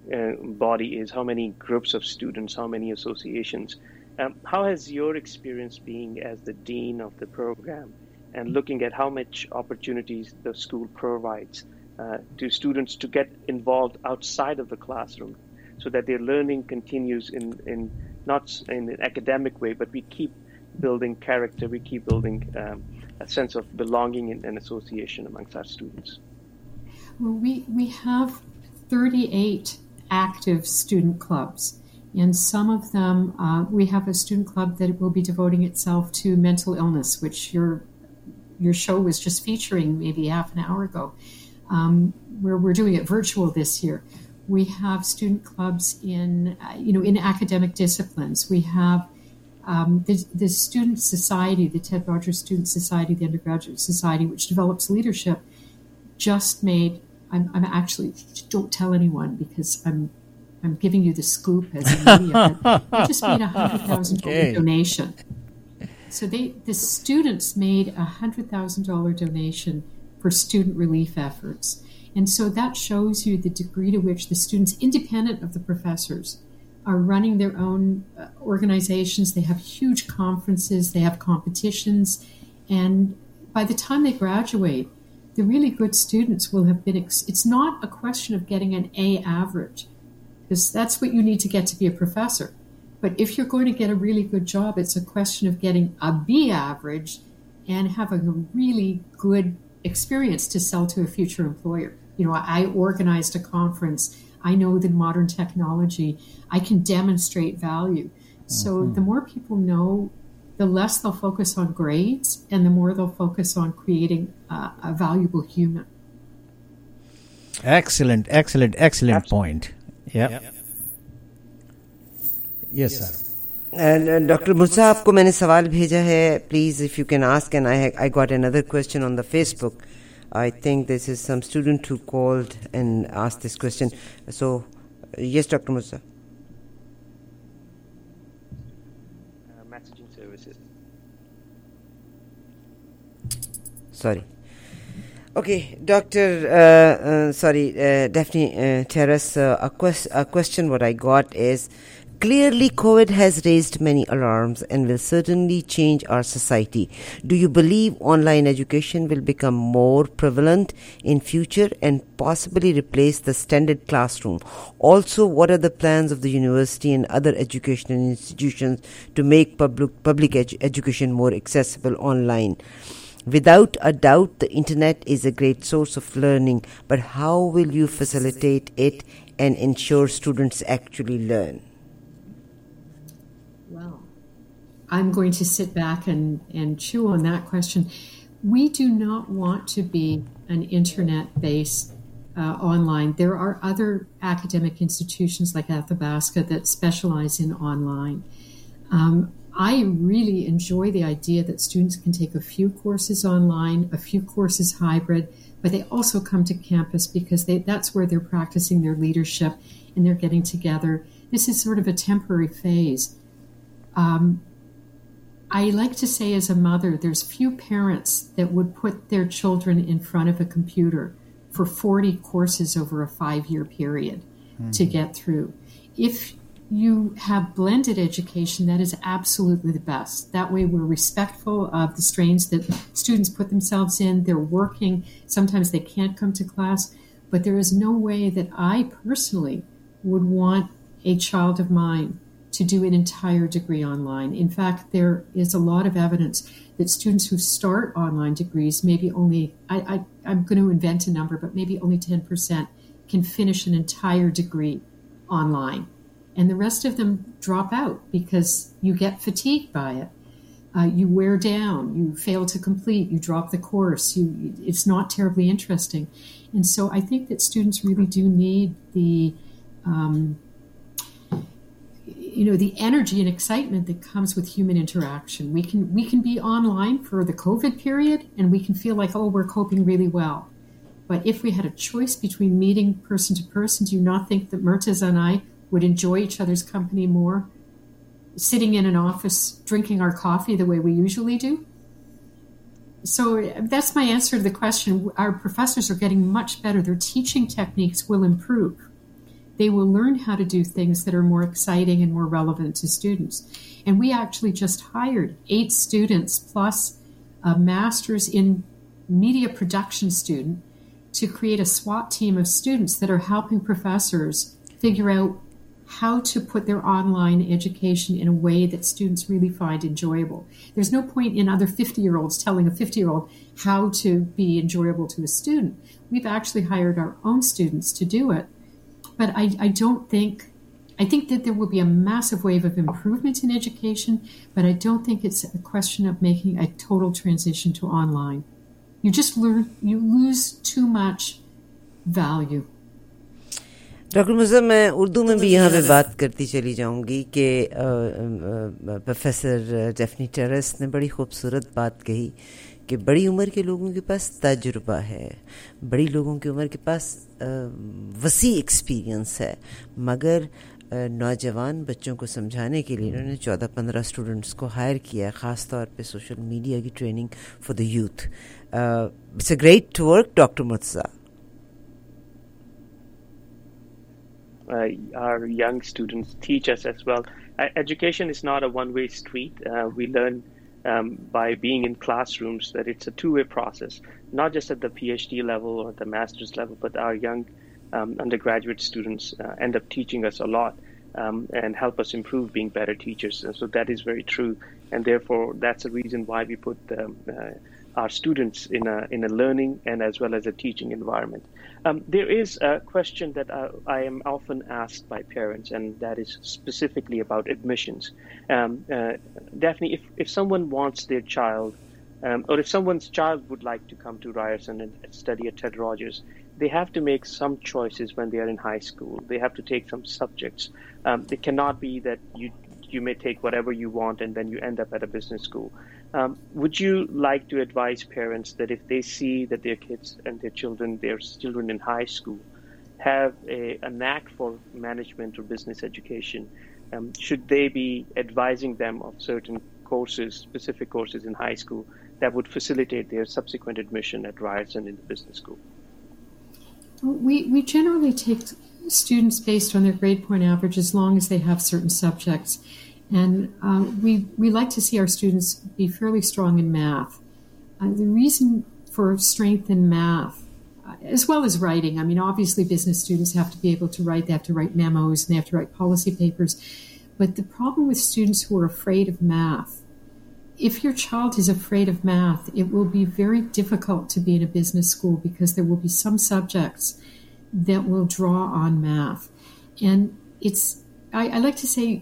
Speaker 12: body is, how many groups of students, how many associations. How has your experience being as the dean of the program and looking at how much opportunities the school provides to students to get involved outside of the classroom so that their learning continues in not in an academic way, but we keep building character, we keep building a sense of belonging and association amongst our students?
Speaker 13: Well, we have 38 active student clubs. And some of them, we have a student club that will be devoting itself to mental illness, which your show was just featuring maybe half an hour ago, where we're doing it virtual this year. We have student clubs in academic disciplines. We have the Student Society, the Ted Rogers Student Society, the Undergraduate Society, which develops leadership, just made, I'm actually, don't tell anyone because I'm giving you the scoop as a media, but they just made a $100,000 donation. So the students made a $100,000 donation for student relief efforts. And so that shows you the degree to which the students, independent of the professors, are running their own organizations. They have huge conferences, they have competitions, and by the time they graduate, the really good students will have been, it's not a question of getting an A average, because that's what you need to get to be a professor. But if you're going to get a really good job, it's a question of getting a B average and having a really good experience to sell to a future employer. I organized a conference. I know that modern technology, I can demonstrate value. So the more people know, the less they'll focus on grades and the more they'll focus on creating a valuable human.
Speaker 14: Excellent point. Yeah. Yes, sir.
Speaker 1: And Dr. Murtaza, आपको मैंने सवाल भेजा है. Please, if you can ask. And I got another question on the Facebook. I think this is some student who called and asked this question. So, yes, Dr. Murtaza.
Speaker 12: Messaging services.
Speaker 1: Sorry. Okay, Dr. Daphne Terrace, a question what I got is, clearly COVID has raised many alarms and will certainly change our society. Do you believe online education will become more prevalent in future and possibly replace the standard classroom? Also, what are the plans of the university and other educational institutions to make public education more accessible online? Without a doubt, the internet is a great source of learning, but how will you facilitate it and ensure students actually learn?
Speaker 13: Well, I'm going to sit back and chew on that question. We do not want to be an internet-based online. There are other academic institutions like Athabasca that specialize in online. I really enjoy the idea that students can take a few courses online, a few courses hybrid, but they also come to campus because that's where they're practicing their leadership and they're getting together. This is sort of a temporary phase. I like to say as a mother, there's few parents that would put their children in front of a computer for 40 courses over a 5-year period to get through. If you have blended education, that is absolutely the best. That way we're respectful of the strains that students put themselves in. They're working. Sometimes they can't come to class. But there is no way that I personally would want a child of mine to do an entire degree online. In fact, there is a lot of evidence that students who start online degrees, maybe only, I'm going to invent a number, but maybe only 10% can finish an entire degree online. And the rest of them drop out because you get fatigued by it. You wear down, you fail to complete, you drop the course, it's not terribly interesting. And so I think that students really do need the energy and excitement that comes with human interaction. We can be online for the COVID period and we can feel like, oh, we're coping really well. But if we had a choice between meeting person to person, do you not think that Murtaza and I would enjoy each other's company more, sitting in an office, drinking our coffee the way we usually do? So that's my answer to the question. Our professors are getting much better. Their teaching techniques will improve. They will learn how to do things that are more exciting and more relevant to students. And we actually just hired 8 students plus a master's in media production student to create a SWAT team of students that are helping professors figure out how to put their online education in a way that students really find enjoyable. There's no point in other 50-year-olds telling a 50-year-old how to be enjoyable to a student. We've actually hired our own students to do it. But I think that there will be a massive wave of improvement in education, but I don't think it's a question of making a total transition to online. You lose too much value.
Speaker 1: Doctor Muzaffar, मैं उर्दू में भी यहाँ पे बात करती चली जाऊँगी कि प्रोफेसर डेफनी टेरेस ने बड़ी खूबसूरत बात कही कि बड़ी उम्र के लोगों के पास तजुर्बा है, बड़ी लोगों की उम्र के पास वसी एक्सपीरियंस है, मगर नौजवान बच्चों को समझाने के लिए उन्होंने 14-15 स्टूडेंट्स को हायर किया, ख़ास तौर पे सोशल मीडिया की training for the youth. It's a great work doctor Murtaza.
Speaker 12: Our young students teach us as well. Education is not a one-way street. We learn by being in classrooms that it's a two-way process, not just at the PhD level or the master's level, but our young undergraduate students end up teaching us a lot and help us improve being better teachers. And so that is very true. And therefore, that's the reason why we put our students in a learning and as well as a teaching environment. There is a question that I am often asked by parents, and that is specifically about admissions. Daphne, if someone wants their child, or if someone's child would like to come to Ryerson and study at Ted Rogers, they have to make some choices when they are in high school. They have to take some subjects. It cannot be that you may take whatever you want and then you end up at a business school. Would you like to advise parents that if they see that their kids and their children in high school have a knack for management or business education, should they be advising them of certain courses, specific courses in high school that would facilitate their subsequent admission at Ryerson in the business school?
Speaker 13: We generally take students based on their grade point average as long as they have certain subjects. And we like to see our students be fairly strong in math. The reason for strength in math, as well as writing, I mean, obviously business students have to be able to write. They have to write memos and they have to write policy papers. But the problem with students who are afraid of math, if your child is afraid of math, it will be very difficult to be in a business school because there will be some subjects that will draw on math. And I like to say,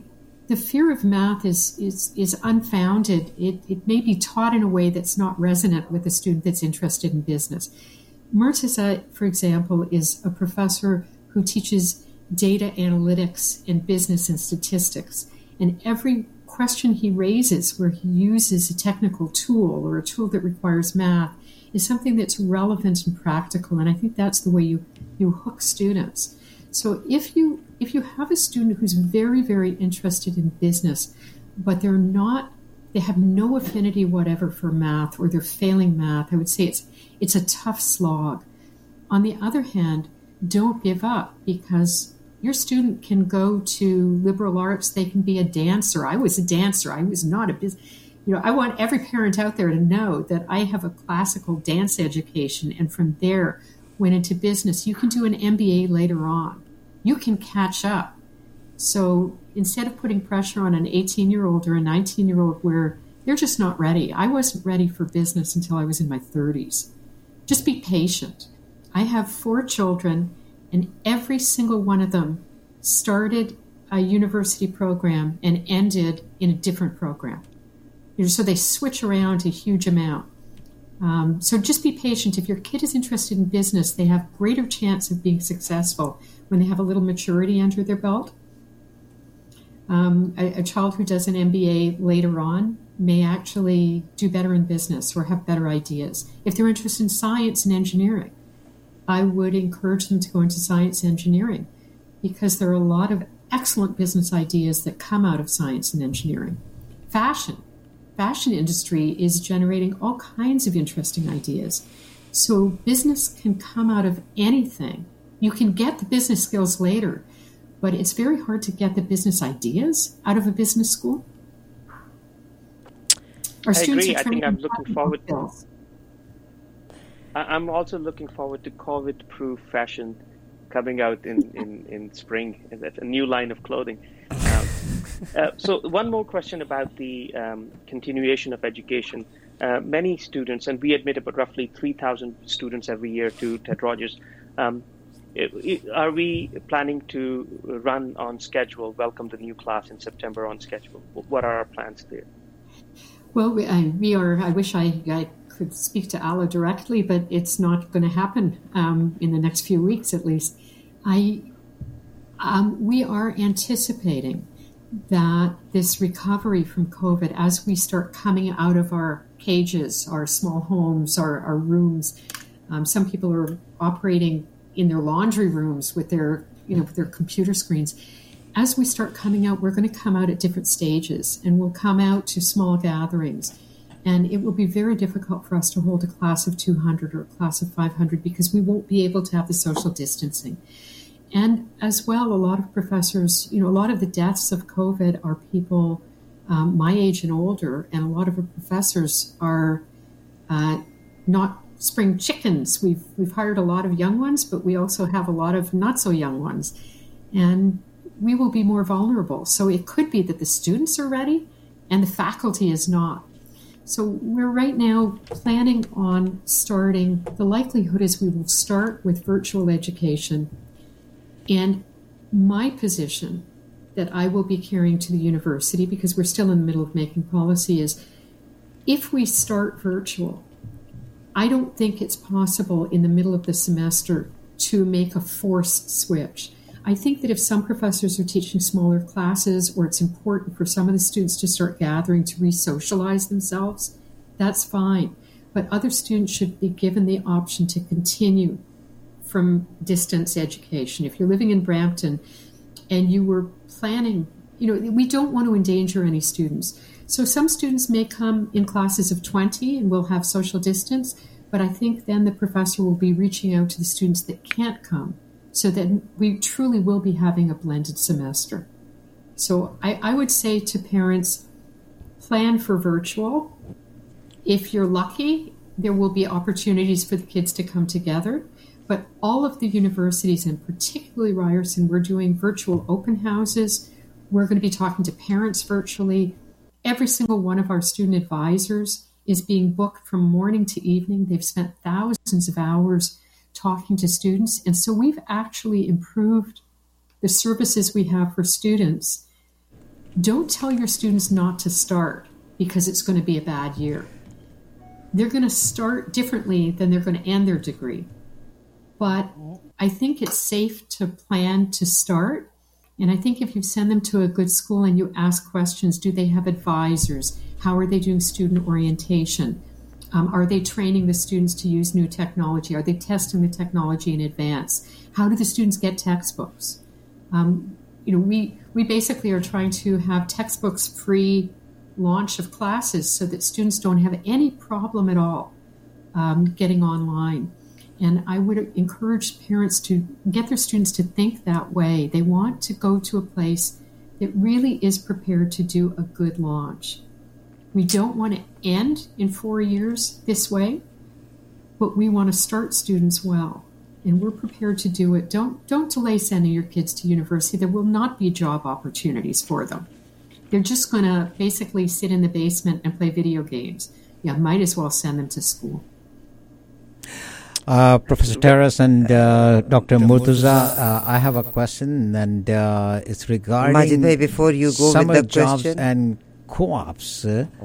Speaker 13: the fear of math is unfounded. It may be taught in a way that's not resonant with a student that's interested in business. Murtaza, for example, is a professor who teaches data analytics and business and statistics. And every question he raises where he uses a technical tool or a tool that requires math is something that's relevant and practical. And I think that's the way you hook students. So if you have a student who's very, very interested in business, but they have no affinity whatever for math, or they're failing math, I would say it's a tough slog. On the other hand, don't give up, because your student can go to liberal arts. They can be a dancer. I was a dancer. I was not a business. I want every parent out there to know that I have a classical dance education, and from there went into business. You can do an MBA later on. You can catch up. So instead of putting pressure on an 18-year-old or a 19-year-old where they're just not ready, I wasn't ready for business until I was in my 30s. Just be patient. I have 4 children, and every single one of them started a university program and ended in a different program. So they switch around a huge amount. So just be patient. If your kid is interested in business, they have greater chance of being successful when they have a little maturity under their belt. A child who does an MBA later on may actually do better in business or have better ideas. If they're interested in science and engineering, I would encourage them to go into science and engineering, because there are a lot of excellent business ideas that come out of science and engineering. Fashion industry is generating all kinds of interesting ideas. So business can come out of anything. You can get the business skills later, but it's very hard to get the business ideas out of a business school.
Speaker 12: I agree. I think I'm looking forward to. I'm also looking forward to COVID-proof fashion coming out in spring. That's a new line of clothing. So one more question about the continuation of education. Many students, and we admit about roughly 3,000 students every year to Ted Rogers. Are we planning to run on schedule, welcome the new class in September on schedule? What are our plans there?
Speaker 13: Well, we are. I wish I could speak to Alla directly, but it's not going to happen in the next few weeks, at least. We are anticipating that this recovery from COVID, as we start coming out of our cages, our small homes, our rooms, some people are operating in their laundry rooms with their computer screens. As we start coming out, we're going to come out at different stages, and we'll come out to small gatherings. And it will be very difficult for us to hold a class of 200 or a class of 500 because we won't be able to have the social distancing. And as well, a lot of professors, a lot of the deaths of COVID are people my age and older, and a lot of our professors are not spring chickens. We've hired a lot of young ones, but we also have a lot of not so young ones. And we will be more vulnerable. So it could be that the students are ready and the faculty is not. So we're right now planning on starting, the likelihood is we will start with virtual education. And my position that I will be carrying to the university, because we're still in the middle of making policy, is if we start virtual, I don't think it's possible in the middle of the semester to make a forced switch. I think that if some professors are teaching smaller classes, or it's important for some of the students to start gathering to re-socialize themselves, that's fine. But other students should be given the option to continue from distance education. If you're living in Brampton and you were planning, we don't want to endanger any students. So some students may come in classes of 20 and we'll have social distance, but I think then the professor will be reaching out to the students that can't come, so that we truly will be having a blended semester. So I would say to parents, plan for virtual. If you're lucky, there will be opportunities for the kids to come together. But all of the universities, and particularly Ryerson, we're doing virtual open houses. We're going to be talking to parents virtually. Every single one of our student advisors is being booked from morning to evening. They've spent thousands of hours talking to students. And so we've actually improved the services we have for students Don't tell your students not to start because it's going to be a bad year. They're going to start differently than they're going to end their degree. But I think it's safe to plan to start. And I think if you send them to a good school and you ask questions, do they have advisors? How are they doing student orientation? Are they training the students to use new technology? Are they testing the technology in advance? How do the students get textbooks? We basically are trying to have textbooks free launch of classes so that students don't have any problem at all getting online. And I would encourage parents to get their students to think that way. They want to go to a place that really is prepared to do a good launch. We don't want to end in 4 years this way, but we want to start students well. And we're prepared to do it. Don't delay sending your kids to university. There will not be job opportunities for them. They're just going to basically sit in the basement and play video games. Yeah, might as well send them to school.
Speaker 14: Professor Terrace and Dr. Murtuza, I have a question, and it's regarding
Speaker 1: Majid bhai, before you go
Speaker 14: summer
Speaker 1: with the
Speaker 14: jobs
Speaker 1: question.
Speaker 14: and co-ops.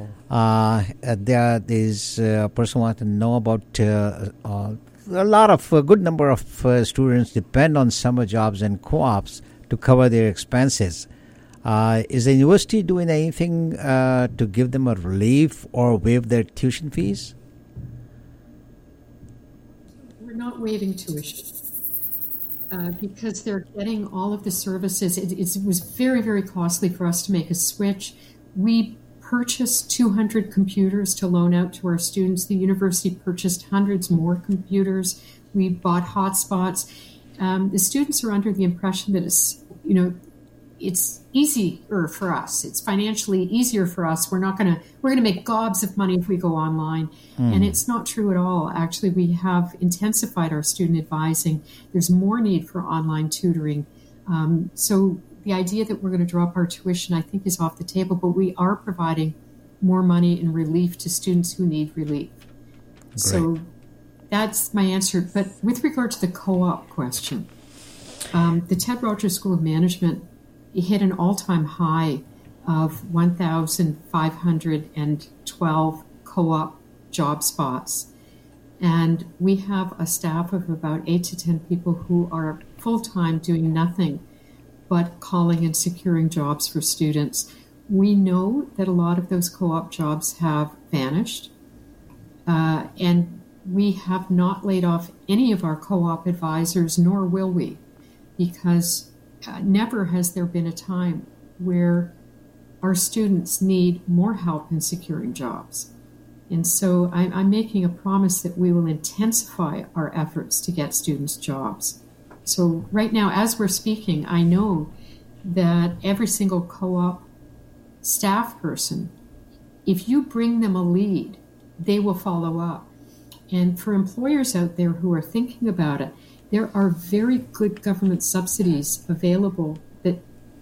Speaker 14: There is a person wants to know about a lot of a good number of students depend on summer jobs and co-ops to cover their expenses. Is the university doing anything to give them a relief or waive their tuition fees?
Speaker 13: We're not waiving tuition because they're getting all of the services. It was very, very costly for us to make a switch. We purchased 200 computers to loan out to our students. The university purchased hundreds more computers. We bought hotspots. The students are under the impression that it's easier for us. It's financially easier for us. We're going to make gobs of money if we go online. And it's not true at all. Actually, we have intensified our student advising. There's more need for online tutoring. So the idea that we're going to drop our tuition, I think, is off the table, but we are providing more money and relief to students who need relief. Great. So that's my answer. But with regard to the co-op question, the Ted Rogers School of Management hit an all-time high of 1,512 co-op job spots. And we have a staff of about 8 to 10 people who are full-time doing nothing but calling and securing jobs for students. We know that a lot of those co-op jobs have vanished, and we have not laid off any of our co-op advisors, nor will we, because never has there been a time where our students need more help in securing jobs. And so I'm making a promise that we will intensify our efforts to get students jobs. So right now, as we're speaking, I know that every single co-op staff person, if you bring them a lead, they will follow up. And for employers out there who are thinking about it, there are very good government subsidies available that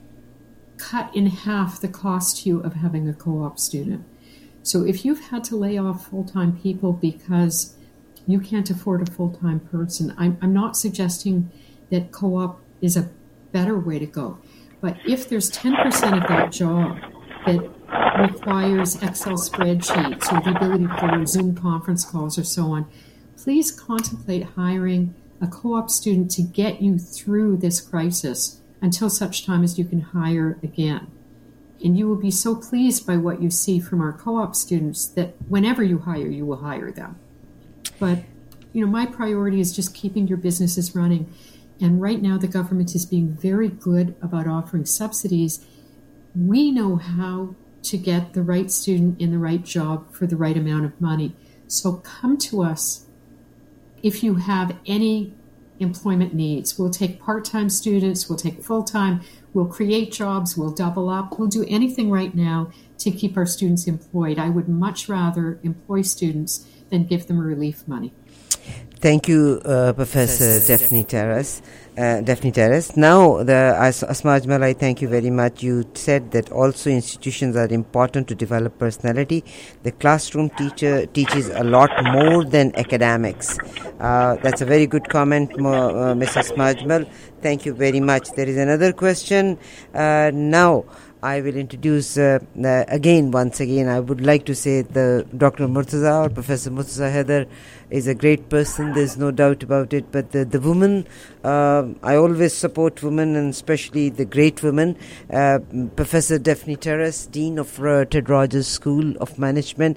Speaker 13: cut in half the cost to you of having a co-op student. So if you've had to lay off full-time people because you can't afford a full-time person, I'm not suggesting that co-op is a better way to go. But if there's 10% of that job that requires Excel spreadsheets or the ability for Zoom conference calls or so on, please contemplate hiring a co-op student to get you through this crisis until such time as you can hire again. And you will be so pleased by what you see from our co-op students that whenever you hire, you will hire them. But, my priority is just keeping your businesses running. And right now, the government is being very good about offering subsidies. We know how to get the right student in the right job for the right amount of money. So come to us if you have any employment needs. We'll take part-time students, we'll take full-time, we'll create jobs, we'll double up, we'll do anything right now to keep our students employed. I would much rather employ students than give them relief money.
Speaker 1: Thank you, Professor Daphne Terrace. Daphne Terrace. Now, Asma Ajmal, I thank you very much. You said that also institutions are important to develop personality. The classroom teacher teaches a lot more than academics. That's a very good comment, Ms. Asma Ajmal. Thank you very much. There is another question. Now, I will introduce once again, I would like to say the Dr. Murtaza or Professor Murtaza Haider is a great person, there's no doubt about it, but the woman, I always support women, and especially the great women. Professor Daphne Terrace, Dean of Ted Rogers School of Management,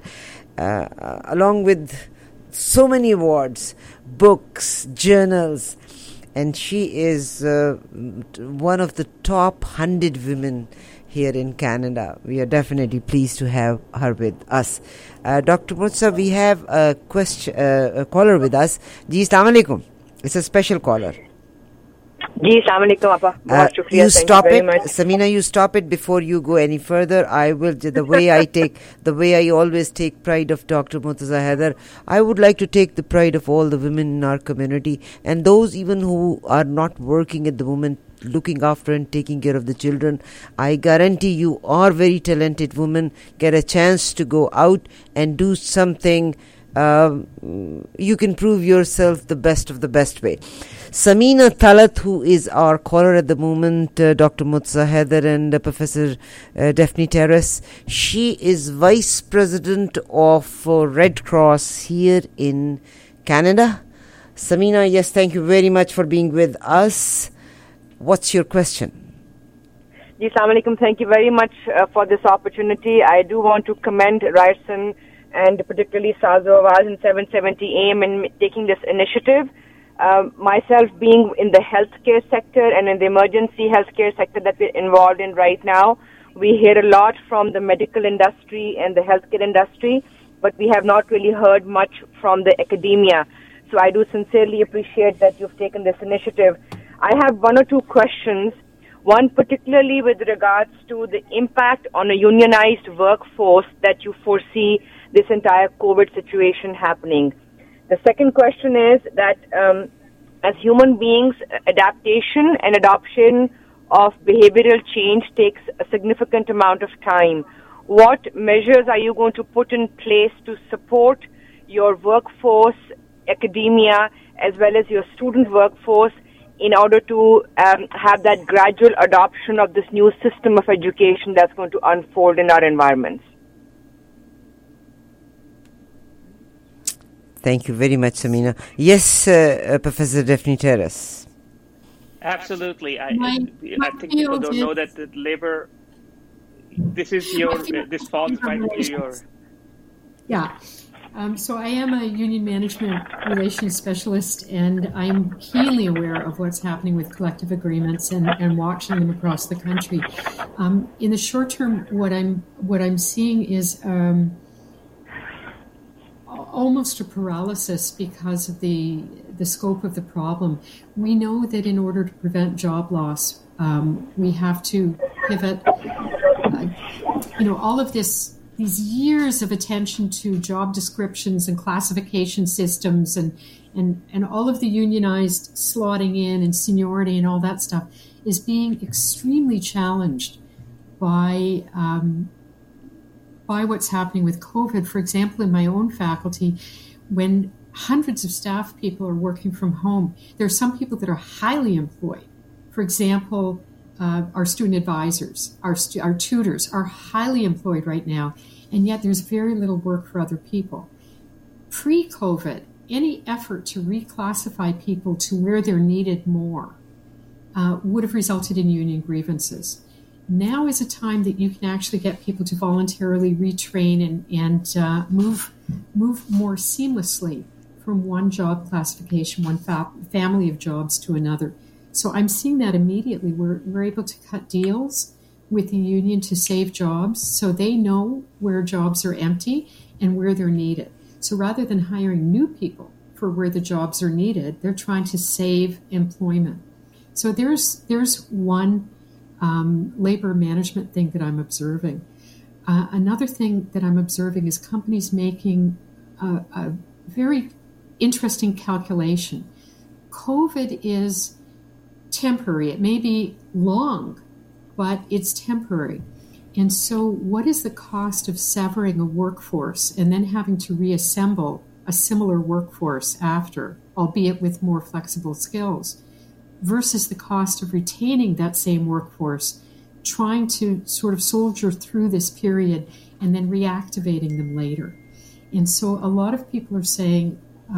Speaker 1: along with so many awards, books, journals, and she is one of the top 100 women here in Canada. We are definitely pleased to have her with us. Dr. Murtaza, we have a caller with us. Ji, Assalamu alaikum. It's a special caller.
Speaker 15: Ji, Assalamu alaikum, Appa.
Speaker 1: You stop it, Samina. You stop it before you go any further. I will. The way I always take pride of Dr. Murtaza Haider, I would like to take the pride of all the women in our community, and those even who are not working at the moment, looking after and taking care of the children. I guarantee you are very talented women. Get a chance to go out and do something. You can prove yourself the best of the best way. Samina Talat, who is our caller at the moment, Dr. Murtaza Haider and Professor Daphne Terrace, she is Vice President of Red Cross here in Canada. Samina, yes, thank you very much for being with us. What's your question?
Speaker 15: Ji, Assalamu alaikum. Thank you very much for this opportunity. I do want to commend Ryerson and particularly Sazo Awaz and 770 AM in taking this initiative. Myself being in the healthcare sector and in the emergency healthcare sector that we're involved in right now, we hear a lot from the medical industry and the healthcare industry, but we have not really heard much from the academia. So I do sincerely appreciate that you've taken this initiative. I have one or two questions, one particularly with regards to the impact on a unionized workforce that you foresee this entire COVID situation happening. The second question is that as human beings, adaptation and adoption of behavioral change takes a significant amount of time. What measures are you going to put in place to support your workforce, academia, as well as your student workforce in order to have that gradual adoption of this new system of education that's going to unfold in our environments?
Speaker 1: Thank you very much, Samina. Yes, Professor Daphne Terrace.
Speaker 12: Absolutely. I think people don't know that the labor, this falls right into your...
Speaker 13: Yeah. So I am a union management relations specialist, and I'm keenly aware of what's happening with collective agreements and watching them across the country. In the short term, what I'm seeing is almost a paralysis because of the scope of the problem. We know that in order to prevent job loss, we have to pivot. All of these years of attention to job descriptions and classification systems and all of the unionized slotting in and seniority and all that stuff is being extremely challenged by what's happening with COVID. For example, in my own faculty, when hundreds of staff people are working from home, there are some people that are highly employed. For example, our student advisors, our tutors are highly employed right now, and yet there's very little work for other people. Pre-COVID, any effort to reclassify people to where they're needed more would have resulted in union grievances. Now is a time that you can actually get people to voluntarily retrain and move more seamlessly from one job classification, one family of jobs to another. So I'm seeing that immediately. We're able to cut deals with the union to save jobs, so they know where jobs are empty and where they're needed. So rather than hiring new people for where the jobs are needed, they're trying to save employment. So there's one labor management thing that I'm observing. Another thing that I'm observing is companies making a very interesting calculation. COVID is temporary. It may be long, but it's temporary. And so what is the cost of severing a workforce and then having to reassemble a similar workforce after, albeit with more flexible skills, versus the cost of retaining that same workforce, trying to sort of soldier through this period and then reactivating them later. And so a lot of people are saying,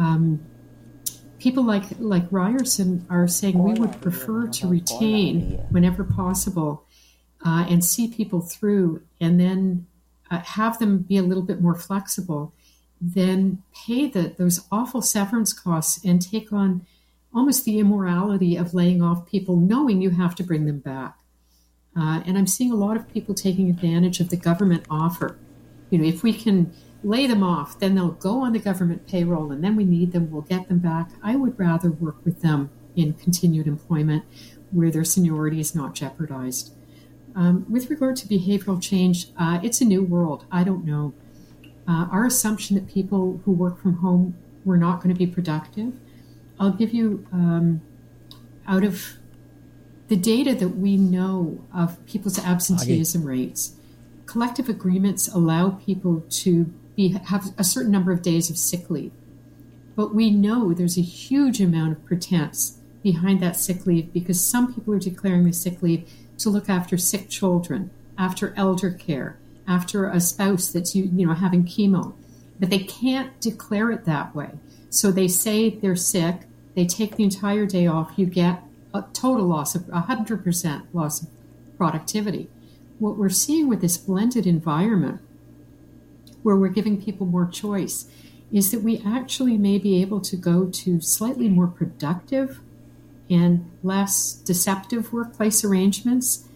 Speaker 13: people like Ryerson are saying we would prefer to retain whenever possible and see people through and then have them be a little bit more flexible than pay those awful severance costs and take on almost the immorality of laying off people knowing you have to bring them back. And I'm seeing a lot of people taking advantage of the government offer. You know, if we can lay them off, then they'll go on the government payroll, and then we need them, we'll get them back. I would rather work with them in continued employment where their seniority is not jeopardized. With regard to behavioral change, it's a new world. I don't know. Our assumption that people who work from home were not going to be productive, I'll give you, out of the data that we know of people's absenteeism rates, collective agreements allow people to have a certain number of days of sick leave. But we know there's a huge amount of pretense behind that sick leave because some people are declaring the sick leave to look after sick children, after elder care, after a spouse that's having chemo. But they can't declare it that way. So they say they're sick, they take the entire day off, you get a total loss of 100% loss of productivity. What we're seeing with this blended environment where we're giving people more choice is that we actually may be able to go to slightly more productive and less deceptive workplace arrangements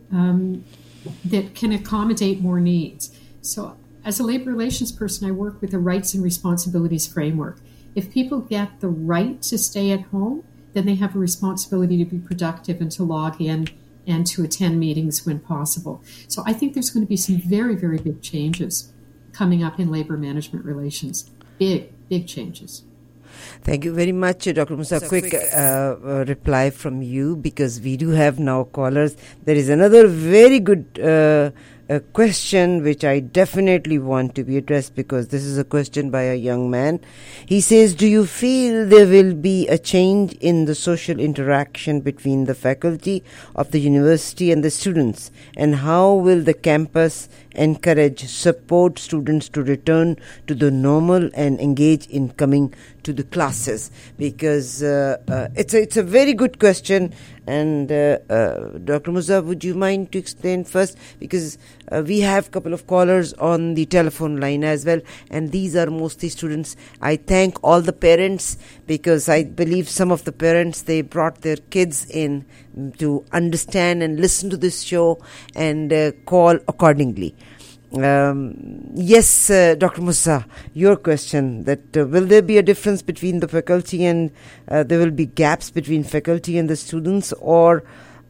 Speaker 13: that can accommodate more needs. So as a labor relations person, I work with a rights and responsibilities framework. If people get the right to stay at home, then they have a responsibility to be productive and to log in and to attend meetings when possible. So I think there's going to be some very, very big changes coming up in labor management relations. Big, big changes.
Speaker 1: Thank you very much, Dr. Musa. Quick reply from you, because we do have now callers. There is another very good question which I definitely want to be addressed, because this is a question by a young man. He says, do you feel there will be a change in the social interaction between the faculty of the university and the students? And how will the campus support students to return to the normal and engage in coming to the classes? Because it's a very good question. And Dr. Musa, would you mind to explain first? Because we have a couple of callers on the telephone line as well, and these are mostly students. I thank all the parents, because I believe some of the parents, they brought their kids in to understand and listen to this show and call accordingly. Yes, Dr. Musa, your question, that will there be a difference between the faculty and there will be gaps between faculty and the students, or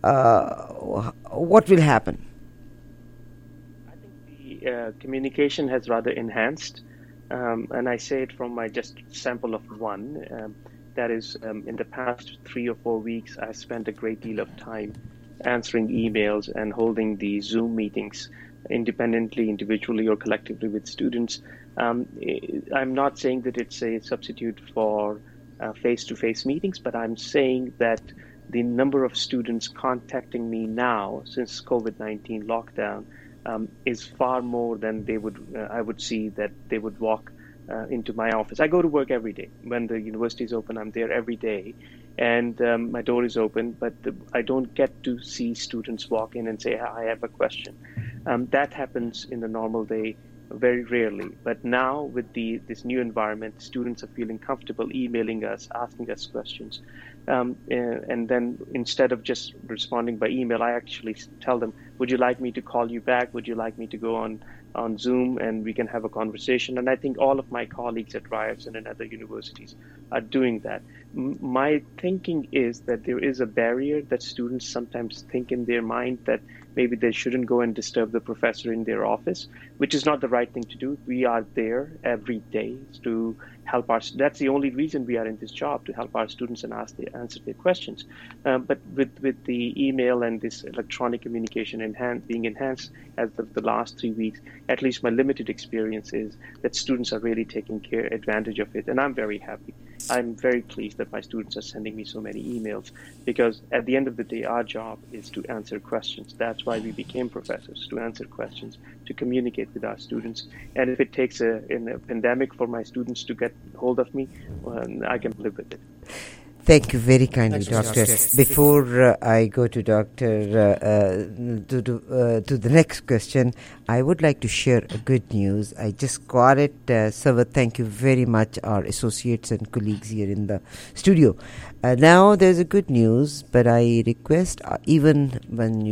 Speaker 1: what will happen?
Speaker 12: I think the communication has rather enhanced, and I say it from my just sample of one. That is, in the past 3 or 4 weeks, I spent a great deal of time answering emails and holding the Zoom meetings independently, individually, or collectively with students. I'm not saying that it's a substitute for face-to-face meetings, but I'm saying that the number of students contacting me now since COVID-19 lockdown is far more than I would see that they would walk into my office. I go to work every day. When the university is open, I'm there every day, and my door is open, but I don't get to see students walk in and say, I have a question. That happens in the normal day very rarely. But now with this new environment, students are feeling comfortable emailing us, asking us questions. And then instead of just responding by email, I actually tell them, would you like me to call you back? Would you like me to go on on Zoom, and we can have a conversation. And I think all of my colleagues at Ryerson and other universities are doing that. My thinking is that there is a barrier that students sometimes think in their mind that maybe they shouldn't go and disturb the professor in their office, which is not the right thing to do. We are there every day to help our. That's the only reason we are in this job, to help our students and answer their questions. But with the email and this electronic communication being enhanced as of the last 3 weeks, at least my limited experience is that students are really taking advantage of it, and I'm very happy. I'm very pleased that my students are sending me so many emails, because at the end of the day, our job is to answer questions. That's why we became professors, to answer questions, to communicate with our students. And if it takes in a pandemic for my students to get hold of me, I can live with it.
Speaker 1: Thank you very kindly, Doctor. Before I go to Doctor to the next question, I would like to share a good news. I just got it. Savat, thank you very much, our associates and colleagues here in the studio. Now there's a good news, but I request even when you